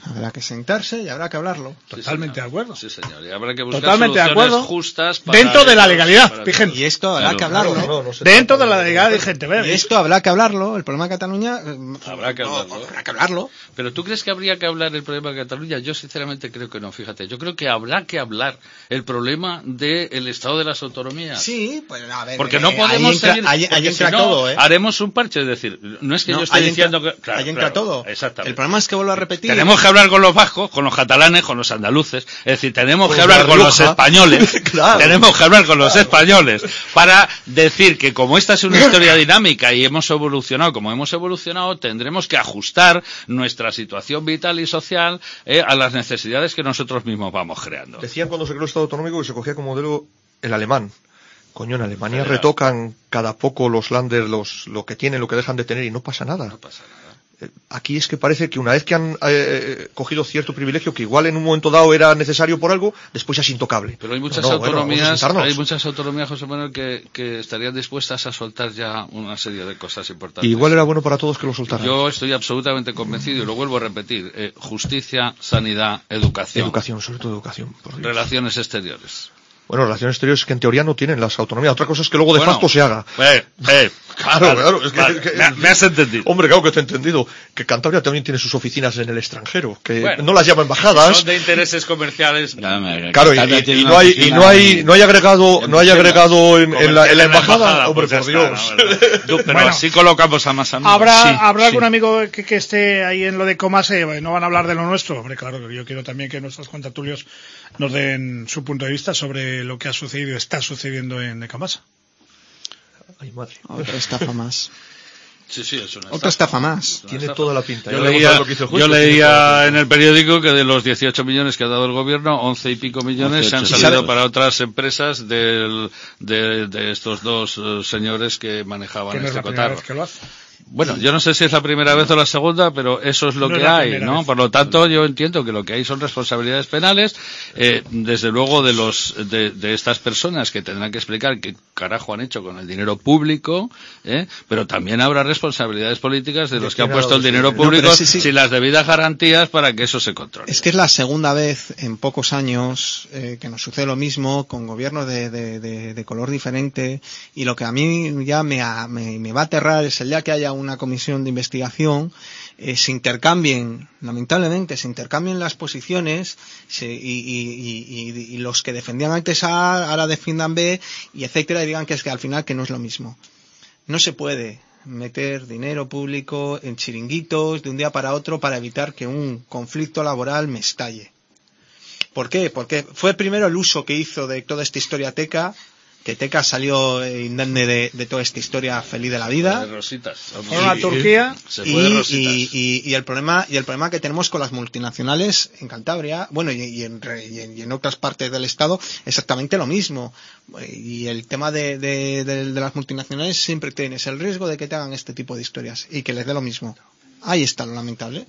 Habrá que sentarse y habrá que hablarlo. Totalmente de acuerdo. Sí, señor. Y habrá que buscar Totalmente de soluciones acuerdo. justas para Dentro de la ellos, legalidad para vigente. Y esto habrá Claro, que hablarlo. No, no, no se Dentro de trata la legalidad vigente. Y esto habrá que hablarlo. El problema de Cataluña... eh, Habrá que no, hablarlo. habrá que hablarlo. Pero ¿tú crees que habría que hablar el problema de Cataluña? Yo sinceramente creo que no, fíjate. Yo creo que habrá que hablar el problema del estado de las autonomías. Sí, pues a ver... Porque eh, no ahí podemos entra, seguir... ahí, ahí porque entra si no, todo, ¿eh? haremos un parche, es decir, no es que No, yo esté ahí diciendo entra, que... Claro, ahí entra claro, todo. Exactamente. El problema es que vuelvo a repetir... Tenemos que hablar con los vascos, con los catalanes, con los andaluces, es decir, tenemos Con que los de hablar La con los Rioja. españoles, Claro. tenemos que hablar con los españoles para decir que como esta es una historia dinámica y hemos evolucionado como hemos evolucionado, tendremos que ajustar nuestra situación vital y social eh, a las necesidades que nosotros mismos vamos creando. Decían cuando se creó el Estado autonómico que se cogía como modelo el alemán. Coño, en Alemania Federal. retocan cada poco los landers, los, lo que tienen, lo que dejan de tener y no pasa nada. No pasa nada. Eh, Aquí es que parece que una vez que han eh, cogido cierto privilegio que igual en un momento dado era necesario por algo, después ya es intocable. Pero hay muchas No, no, bueno, vamos a autonomías, sentarnos. hay muchas autonomías, José Manuel, que, que estarían dispuestas a soltar ya una serie de cosas importantes. Y igual era bueno para todos que lo soltaran. Yo estoy absolutamente convencido y lo vuelvo a repetir. Eh, justicia, sanidad, educación, Educación, sobre todo educación. Por Dios. relaciones exteriores. Bueno, relaciones exteriores que en teoría no tienen las autonomías. Otra cosa es que luego de Bueno, facto se haga. Eh, eh, Claro, claro, es que, vale, que- me, me has entendido. Hombre, claro que te he entendido. Que Cantabria también tiene sus oficinas en el extranjero, que Bueno, no las llama embajadas. Son de intereses comerciales. Claro, y, y- y no hay, y no hay, no hay agregado, no hay agregado en, en la, en la embajada. Hombre, pues ya por está, Dios. ¿no? ¿Verdad? Tú, pero Bueno. así colocamos a más amigos. ¿Habrá, Sí, ¿habrá sí. algún amigo que, que esté ahí en lo de Comase? Eh, ¿No van a hablar de lo nuestro? Hombre, claro, yo quiero también que nuestros contertulios nos den su punto de vista sobre lo que ha sucedido y está sucediendo en Ecamasa. Ay, madre. Otra estafa más. Sí, sí, es una Otra estafa más. Tiene toda la pinta. Yo Ya veremos a leía, ver lo que hizo el juez, yo pero tiene toda la leía pinta. en el periódico que de los dieciocho millones que ha dado el gobierno, once y pico millones se han dieciocho, salido sí. para otras empresas del, de, de estos dos eh, señores que manejaban Que no es este la primera cotarro. vez que lo hace. Bueno, yo no sé si es la primera vez o la segunda, pero eso es lo No es que la hay, primera ¿no? vez. Por lo tanto, yo entiendo que lo que hay son responsabilidades penales, eh, desde luego de los de, de estas personas que tendrán que explicar qué carajo han hecho con el dinero público, ¿eh? Pero también habrá responsabilidades políticas de ¿De los que han quién ha puesto el dado ese dinero dinero? No, pero público sí, sí. sin las debidas garantías para que eso se controle. Es que es la segunda vez en pocos años eh, que nos sucede lo mismo con gobiernos de, de, de, de color diferente, y lo que a mí ya me, a- me, me va a aterrar es el día que haya una comisión de investigación, eh, se intercambien, lamentablemente, se intercambien las posiciones se, y, y, y, y, y los que defendían antes A ahora defiendan B, y etcétera, y digan que es que al final que no es lo mismo. No se puede meter dinero público en chiringuitos de un día para otro para evitar que un conflicto laboral me estalle. ¿Por qué? Porque fue primero el uso que hizo de toda esta historia Teca, que Teca salió eh, indemne de, de toda esta historia feliz de la vida. De rositas. Fueron a Turquía. Se fue de Y, rositas. y, y, y el problema y el problema que tenemos con las multinacionales en Cantabria, bueno, y, y, en, re- y, en, y en otras partes del estado, exactamente lo mismo. Y el tema de, de, de, de las multinacionales, siempre tienes el riesgo de que te hagan este tipo de historias y que les dé lo mismo. Ahí está lo lamentable.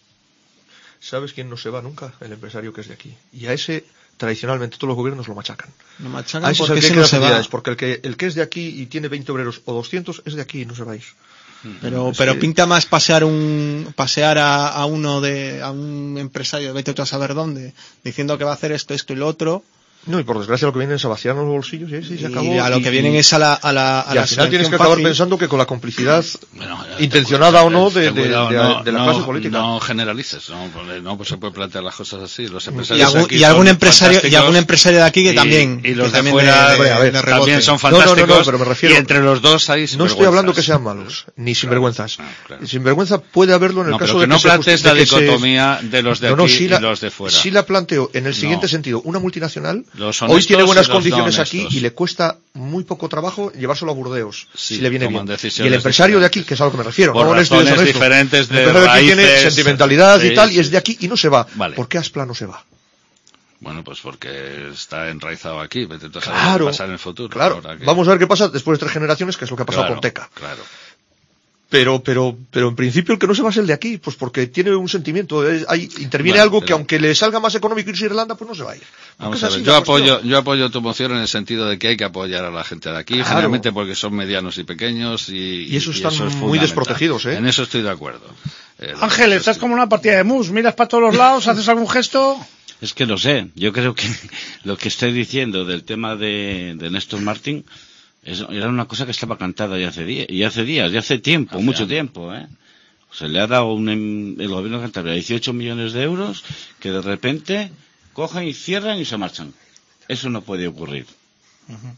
¿Sabes quién no se va nunca? El empresario que es de aquí. Y a ese, tradicionalmente, todos los gobiernos lo machacan. No A machacan ese es porque el que ese crea no se va. prioridades, porque el que, el que es de aquí y tiene veinte obreros o doscientos es de aquí y no se va a ir. Pero, Es pero que- pinta más pasear un pasear a, a uno de a un empresario, vete tú a saber dónde, diciendo que va a hacer esto, esto y lo otro. No, y por desgracia lo que vienen es a vaciar los bolsillos y ahí sí se acabó. Y a lo que vienen es a la a la, a y la al final tienes que solución acabar fácil. pensando que con la complicidad Bueno, eh, intencionada ten o no de, ten de- cuidado, de- no, de la no, clase política. No generalices, no, Porque no pues se puede plantear las cosas así. Los y empresarios algún, aquí y algún son empresario y fantásticos, algún empresario de aquí que y- también y los que de también fuera de, Hombre, a ver, de rebote. también son No, no, no, fantásticos. no, pero me refiero- y entre los dos hay No estoy hablando que sean sinvergüenzas. malos, ni sinvergüenzas. Claro, claro. Sinvergüenza puede haberlo en el No, caso pero de que no que se plantees justi- la de que se- dicotomía de los de No, no, aquí sí y la, los de fuera. sí la planteo en el siguiente No. sentido. Una multinacional Los hoy honestos tiene buenas y los no condiciones aquí honestos. y le cuesta muy poco trabajo llevárselo a Burdeos, Sí, si le viene toman bien. decisiones Y el empresario de diferentes. aquí, que es a lo que me refiero, Por no honesto y razones deshonesto. diferentes de El empresario de aquí tiene raíces, sentimentalidad sí, y tal, y sí. es de aquí y no se va. Vale. ¿Por qué Aspla no se va? Bueno, pues porque está enraizado aquí. Vete tú a saber Claro, qué va a pasar en el futuro. claro. Ahora que- Vamos a ver qué pasa después de tres generaciones, que es lo que ha pasado Claro, con Teca. Claro. Pero, pero, pero en principio el que no se va es el de aquí, pues porque tiene un sentimiento, es- hay, interviene Bueno, algo pero- que aunque le salga más económico irse a Irlanda, pues no se va a ir. Porque Vamos es a así ver, la yo cuestión. apoyo, yo apoyo tu moción en el sentido de que hay que apoyar a la gente de aquí, Claro. generalmente porque son medianos y pequeños y, Y esos están eso es muy fundamental. desprotegidos, ¿eh? En eso estoy de acuerdo. Eh, Ángel, estás como una partida de mus, miras para todos los lados, haces algún gesto. Es que no sé, yo creo que lo que estáis diciendo del tema de, de Néstor Martín es, era una cosa que estaba cantada ya hace días, y hace días, ya hace tiempo, hace mucho años. tiempo, ¿eh? Se le ha dado un, el gobierno de Cantabria dieciocho millones de euros que de repente cogen y cierran y se marchan. Eso no puede ocurrir. Uh-huh.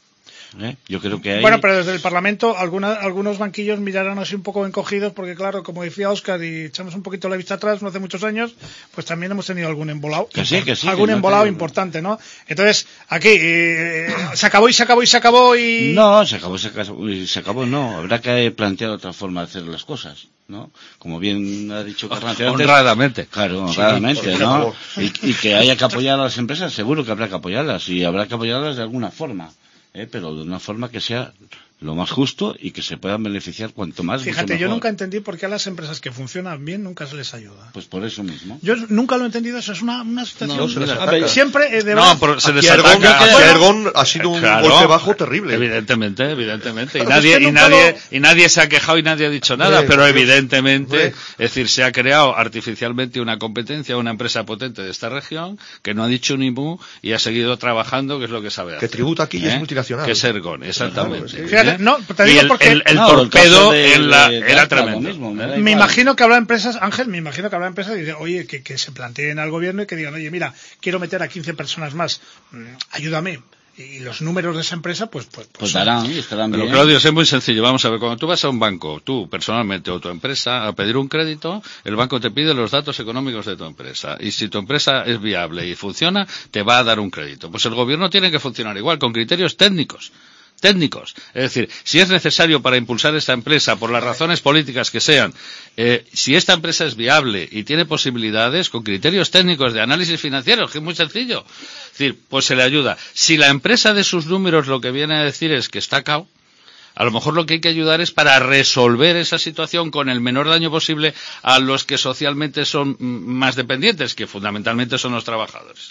¿Eh? Yo creo que hay... Bueno, pero desde el Parlamento alguna, algunos banquillos mirarán así un poco encogidos porque, claro, como decía Óscar, y echamos un poquito la vista atrás, no hace muchos años, pues también hemos tenido algún embolado. Que sí, que sí, algún que no embolado tengo... importante, ¿no? Entonces, aquí, eh, se acabó y se acabó y se acabó y... No, se acabó, se acabó, se acabó, no. Habrá que plantear otra forma de hacer las cosas, ¿no? Como bien ha dicho Carranza antes. Honradamente. Claro, honradamente, sí, ¿no? Y, y que haya que apoyar a las empresas, seguro que habrá que apoyarlas, y habrá que apoyarlas de alguna forma. ¿Eh? Pero de una forma que sea lo más justo y que se puedan beneficiar cuanto más. Fíjate, yo nunca entendí por qué a las empresas que funcionan bien nunca se les ayuda. Pues por eso mismo. Yo nunca lo he entendido, eso es una, una situación. No, se les ataca. Siempre, eh, de no, pero se les Ergon, ataca. Aquí Ergon ha sido un claro, golpe bajo terrible. Evidentemente, evidentemente. Y pero nadie, es que y nadie, lo... y nadie se ha quejado y nadie ha dicho nada, Hombre, pero hombre, evidentemente, hombre. es decir, se ha creado artificialmente una competencia, una empresa potente de esta región que no ha dicho ni mu y ha seguido trabajando, que es lo que sabe hacer. Que tributa aquí y ¿Eh? es multinacional. Que es Ergon, exactamente. Claro, es que... Fíjate, ¿Eh? no, te digo y el, porque... el, el no, torpedo el de, en la, de, de era Atlas, tremendo. Mismo, me, me imagino que habrá empresas, Ángel, me imagino que habrá empresas y dicen, oye, que, que se planteen al gobierno y que digan, oye, mira, quiero meter a quince personas más, ayúdame. Y los números de esa empresa, pues... Pues, pues, pues darán, estarán Pero bien. Claudio, es muy sencillo. Vamos a ver, cuando tú vas a un banco, tú personalmente o tu empresa, a pedir un crédito, el banco te pide los datos económicos de tu empresa. Y si tu empresa es viable y funciona, te va a dar un crédito. Pues el gobierno tiene que funcionar igual, con criterios técnicos. técnicos. Es decir, si es necesario para impulsar esta empresa, por las razones políticas que sean, eh, si esta empresa es viable y tiene posibilidades, con criterios técnicos de análisis financieros, que es muy sencillo, es decir, pues se le ayuda. Si la empresa de sus números lo que viene a decir es que está cao, a lo mejor lo que hay que ayudar es para resolver esa situación con el menor daño posible a los que socialmente son más dependientes, que fundamentalmente son los trabajadores.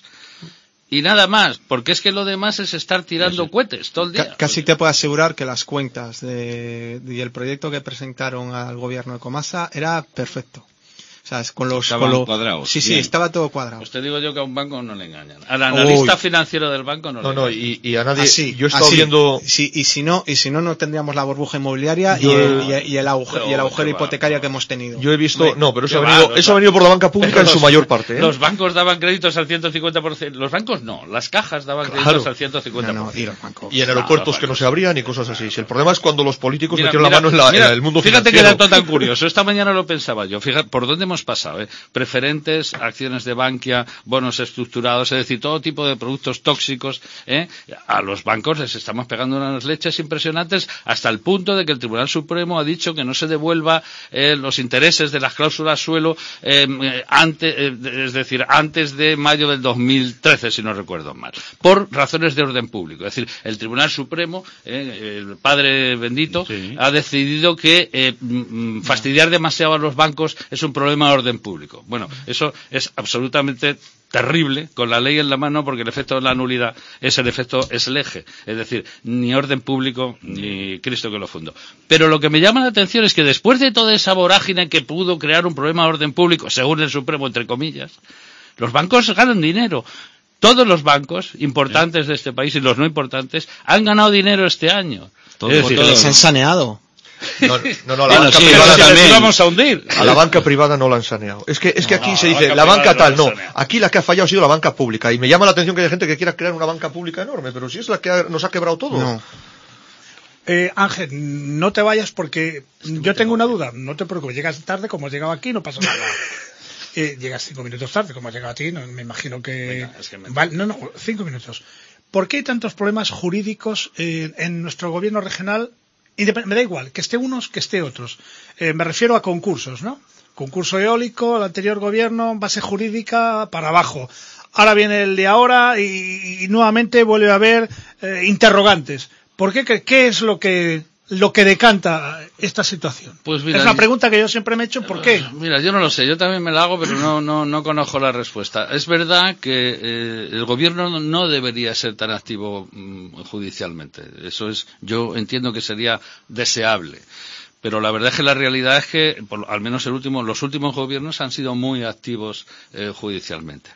Y nada más, porque es que lo demás es estar tirando sí. cohetes todo el día. C- casi te puedo asegurar que las cuentas de, de, y el proyecto que presentaron al gobierno de Comasa era perfecto. O sea, con los... Estaban con lo, cuadrados. Sí, sí, bien. estaba todo cuadrado. Pues te digo yo que a un banco no le engañan. Al analista Uy. financiero del banco no, no le No, engañan. y, y a nadie... Así, yo he estado así. viendo... Sí, y si no, y si no, no tendríamos la burbuja inmobiliaria yo, y, el, y, el agujero, y el agujero hipotecario va, que hemos tenido. Yo he visto... Me, no, pero eso, ha venido, va, eso ha venido por la banca pública en su los, mayor parte. ¿eh? Los bancos daban créditos al ciento cincuenta por ciento. Los bancos no, las cajas daban claro. créditos al ciento cincuenta por ciento. No, no, y, los bancos. y en aeropuertos no, que no se abrían y cosas así. Si el problema es cuando los políticos mira, metieron mira, la mano en, la, mira, en el mundo fíjate financiero. Fíjate que dato tan curioso. Esta mañana lo pensaba yo. Fíjate, ¿por dónde hemos pasado? Eh? Preferentes, acciones de Bankia, bonos estructurados, es decir, todo tipo de productos tóxicos. ¿eh? A los bancos les estamos pegando unas leches impresionantes hasta el punto de que el Tribunal Supremo ha dicho que no se devuelva eh, los intereses de las cláusulas suelo eh, antes, eh, es decir, antes de mayo del dos mil trece, si no recuerdo mal, por razones de orden público. Es decir, el Tribunal Supremo, eh, el Padre bendito, sí. ha decidido que eh, fastidiar demasiado a los bancos es un problema de orden público. Bueno, eso es absolutamente terrible con la ley en la mano, porque el efecto de la nulidad es el efecto, es el eje, es decir, ni orden público ni Cristo que lo fundó. Pero lo que me llama la atención es que después de toda esa vorágine que pudo crear un problema de orden público, según el Supremo, entre comillas, los bancos ganan dinero. Todos los bancos importantes de este país y los no importantes han ganado dinero este año. Todo, es decir, les han saneado. No, no, no, la bueno, banca sí, privada si también. Vamos a hundir. A la banca privada no la han saneado. Es que, es que aquí no, se dice, la la banca tal, no. no Aquí la que ha fallado ha sido la banca pública. Y me llama la atención que haya gente que quiera crear una banca pública enorme, pero si es la que ha, nos ha quebrado todo. No. Eh, Ángel, no te vayas porque yo tengo una duda. No te preocupes, llegas tarde como has llegado aquí, no pasa nada. Eh, llegas cinco minutos tarde como has llegado a ti, no, me imagino que... Venga, es que me... vale, no, no, cinco minutos. ¿Por qué hay tantos problemas jurídicos eh, en nuestro gobierno regional? Me da igual, que esté unos, que esté otros. Eh, me refiero a concursos, ¿no? Concurso eólico, el anterior gobierno, base jurídica, para abajo. Ahora viene el de ahora y, y nuevamente vuelve a haber eh, interrogantes. ¿Por qué? ¿Qué es lo que lo que decanta esta situación? Pues mira, es una pregunta que yo siempre me he hecho, ¿por qué? Mira, yo no lo sé, yo también me la hago, pero no no no conozco la respuesta. Es verdad que eh, el gobierno no debería ser tan activo mmm, judicialmente. Eso es, yo entiendo que sería deseable. Pero la verdad es que la realidad es que, por, al menos el último, los últimos gobiernos han sido muy activos eh, judicialmente.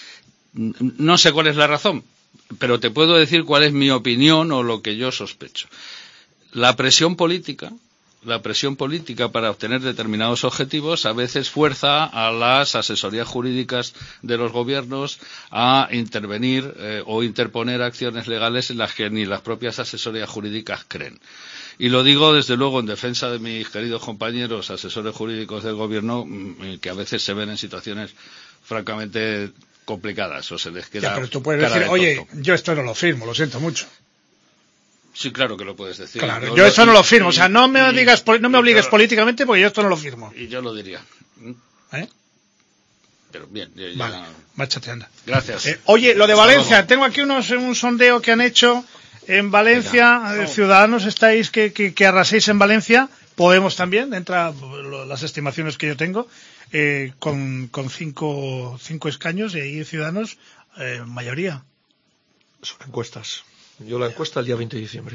No sé cuál es la razón, pero te puedo decir cuál es mi opinión o lo que yo sospecho. La presión política, la presión política para obtener determinados objetivos a veces fuerza a las asesorías jurídicas de los gobiernos a intervenir eh, o interponer acciones legales en las que ni las propias asesorías jurídicas creen. Y lo digo desde luego en defensa de mis queridos compañeros asesores jurídicos del gobierno, que a veces se ven en situaciones francamente complicadas o se les queda ya, pero tú puedes cara decir, de oye, tonto. yo esto no lo firmo, lo siento mucho. Sí, claro que lo puedes decir. Claro, yo, yo eso lo, no lo firmo, y, o sea, no me y, digas, no me obligues yo, políticamente porque yo esto no lo firmo. Y yo lo diría. ¿Eh? Pero bien, ya, ya... Vale, márchate, anda. Gracias. Eh, oye, lo de Hasta Valencia, luego. tengo aquí unos, un sondeo que han hecho en Valencia, eh, Ciudadanos estáis que, que, que arraséis en Valencia, Podemos también, entra lo, las estimaciones que yo tengo, eh, con, con cinco, cinco escaños y ahí Ciudadanos, eh, mayoría. Son encuestas. Yo la encuesta el día veinte de diciembre.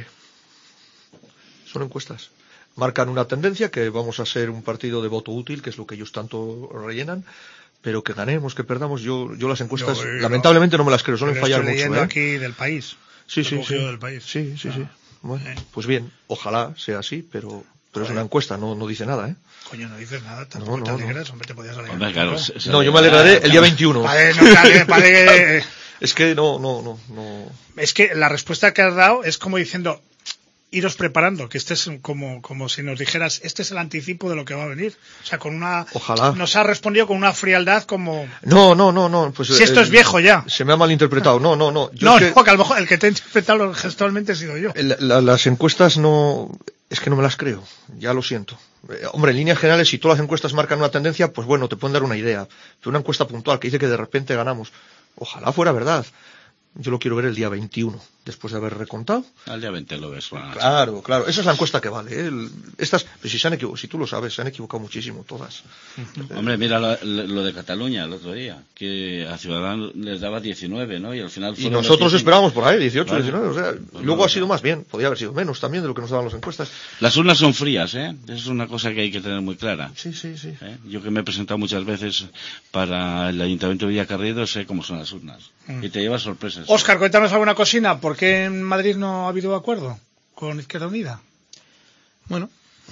Son encuestas. Marcan una tendencia que vamos a ser un partido de voto útil, que es lo que ellos tanto rellenan, pero que ganemos, que perdamos, yo, yo las encuestas, Yo, eh, lamentablemente no me las creo, suelen Pero fallar estoy mucho. leyendo ¿eh? aquí del País. Sí, sí, sí. Del país. Sí, sí, ah. sí. Bueno, Eh. pues bien, ojalá sea así, pero, pero es Joder. una encuesta, no, no dice nada, ¿eh? Coño, no dices nada, tampoco No, te no, alegras, hombre, te podías alegrar. Hombre, claro, se- se- No, yo me alegraré el día veintiuno. Vale, no, vale, vale. Es que no, no, no, no. Es que la respuesta que has dado es como diciendo, iros preparando, que este es como, como si nos dijeras, este es el anticipo de lo que va a venir. O sea, con una, Ojalá. nos ha respondido con una frialdad como, No, no, no, no. Pues, si esto eh, es viejo ya. Se me ha malinterpretado. No, no, no. Yo No, es que no, que a lo mejor el que te ha interpretado gestualmente he sido yo. la- la- las encuestas no. Es que no me las creo. Ya lo siento. Eh, hombre, en líneas generales, si todas las encuestas marcan una tendencia, pues bueno, te pueden dar una idea. Pero una encuesta puntual que dice que de repente ganamos. Ojalá fuera verdad. Yo lo quiero ver el día veintiuno, después de haber recontado. Al día veinte lo ves. Bueno, Claro, claro. Esa es la encuesta que vale. ¿eh? El- estas, pues si se han equivocado, si tú lo sabes, se han equivocado muchísimo todas. Hombre, mira lo, lo de Cataluña el otro día, que a Ciudadanos les daba diecinueve, ¿no? Y al final Y fueron nosotros los diecinueve. esperábamos por ahí, dieciocho, Vale. diecinueve. O sea, Pues luego no, ha sido más bien. Podría haber sido menos también de lo que nos daban las encuestas. Las urnas son frías, ¿eh? Es una cosa que hay que tener muy clara. Sí, sí, sí. ¿eh? Yo que me he presentado muchas veces para el Ayuntamiento de Villacarriedo sé cómo son las urnas. Mm. Y te llevas sorpresas. Óscar, cuéntanos alguna cocina. ¿Por qué en Madrid no ha habido acuerdo con Izquierda Unida? Bueno,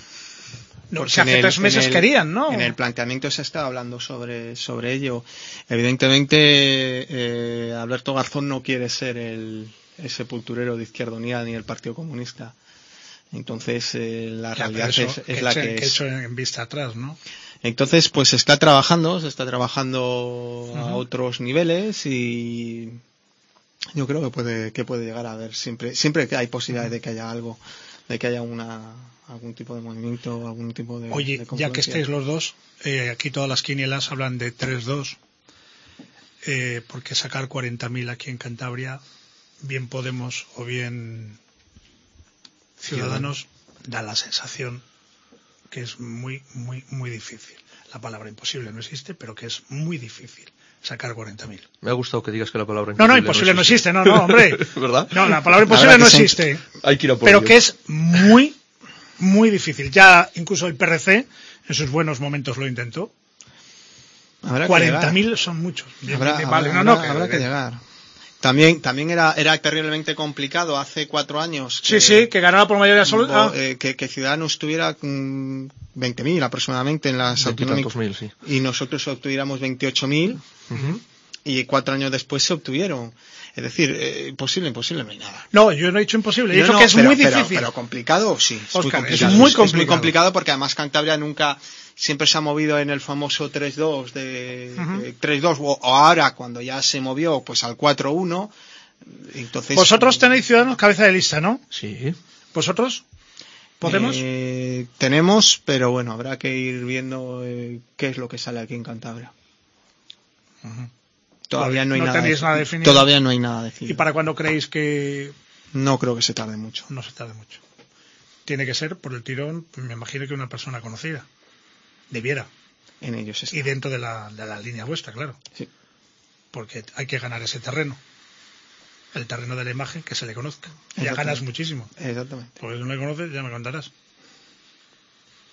No, porque si hace en el- tres meses en el- querían, ¿no? En el planteamiento se está hablando sobre, sobre ello. Evidentemente, eh, Alberto Garzón no quiere ser el, el sepulturero de Izquierda Unida ni del Partido Comunista. Entonces, eh, la Ya, pero realidad eso, es, es la hecho- que es. hecho en vista atrás, ¿no? Entonces, pues se está trabajando, se está trabajando a Ujú. otros niveles y yo creo que puede, que puede llegar a haber siempre, siempre que hay posibilidades de que haya algo, de que haya una, algún tipo de movimiento, algún tipo de. Oye, de ya que confluencia. estáis los dos, eh, aquí todas las quinielas hablan de tres dos, eh, porque sacar cuarenta mil aquí en Cantabria, bien Podemos o bien Ciudadanos, da la sensación que es muy, muy, muy difícil. La palabra imposible no existe, pero que es muy difícil sacar cuarenta mil. Me ha gustado que digas que la palabra No, no, imposible no existe, no, no, hombre. ¿Verdad? No, la palabra La imposible verdad no que sí. existe. Hay que ir a por Pero ello. que es muy, muy difícil. Ya incluso el P R C en sus buenos momentos lo intentó. Habrá que cuarenta llegar. mil son muchos. Bien, Habrá, bien, habrá- vale, no, no, habrá- habrá que llegar. También, también era, era terriblemente complicado hace cuatro años. Sí, sí, que ganaba por mayoría absoluta. bo- eh, que, que Ciudadanos tuviera mm, veinte mil aproximadamente en las Veintitantos autonómicas mil, sí. y nosotros obtuviéramos veintiocho mil Ujú. y cuatro años después se obtuvieron. Es decir, eh, imposible, imposible no hay nada. No, yo no he dicho imposible, he No, dicho no, que es pero- muy pero- difícil. Pero, complicado, sí. Es Óscar, muy es complicado. muy Es muy complicado. complicado porque además Cantabria nunca, siempre se ha movido en el famoso tres dos de, Ujú. de tres dos o, o ahora cuando ya se movió pues al cuatro uno. Entonces, Vosotros tenéis Ciudadanos cabeza de lista, ¿no? Sí. ¿Vosotros? ¿Podemos? Eh, tenemos, pero bueno, habrá que ir viendo eh, qué es lo que sale aquí en Cantabria. Ujú. Todavía no hay No nada, tenéis nada definido. Todavía no hay nada definido. ¿Y para cuándo creéis que No creo que se tarde mucho. no se tarde mucho? Tiene que ser por el tirón, me imagino que una persona conocida. Debiera. En ellos está. Y dentro de la, de la línea vuestra, claro. Sí. Porque hay que ganar ese terreno. El terreno de la imagen, que se le conozca. Ya Exactamente. ganas muchísimo. Exactamente. Porque si no le conoces, ya me contarás.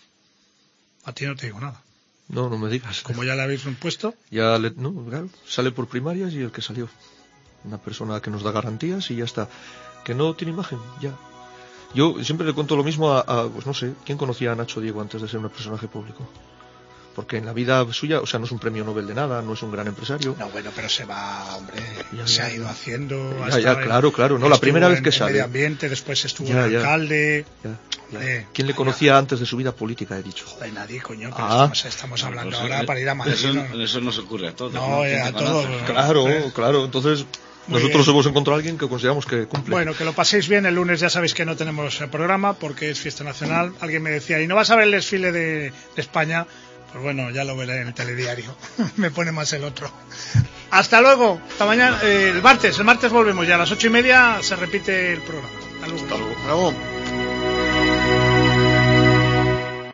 A ti no te digo nada. No, no me digas. Como ya le habéis impuesto. Ya le, no, claro, sale por primarias y el que salió. Una persona que nos da garantías y ya está. Que no tiene imagen, ya. Yo siempre le cuento lo mismo a, a pues no sé, ¿quién conocía a Nacho Diego antes de ser un personaje público? Porque en la vida suya, o sea, no es un premio Nobel de nada, no es un gran empresario. No, bueno, pero se va, hombre, ya, se ya, ha ido haciendo. Ya, ya, claro, claro, no, la primera vez que en, sale. En medio ambiente, después estuvo ya, en ya, alcalde. Ya, ya. Eh, ¿Quién le conocía ya antes de su vida política, he dicho? Joder, nadie, coño, pero Ah. estamos, estamos hablando Pues, ahora eh, para ir a Madrid. Eso, ¿no? eso nos ocurre a todos. No, ¿no? eh, ¿Quién a te conoce? todos. Claro, Eh. claro, entonces Muy nosotros bien. hemos encontrado a alguien que consideramos que cumple. Bueno, que lo paséis bien. El lunes ya sabéis que no tenemos eh, programa porque es fiesta nacional. Alguien me decía, ¿y no vas a ver el desfile de, de España? Pues bueno, ya lo veré en el telediario. Me pone más el otro. Hasta luego. Hasta mañana. Eh, el martes. El martes volvemos ya. A las ocho y media se repite el programa. Hasta luego. Hasta luego. Bravo.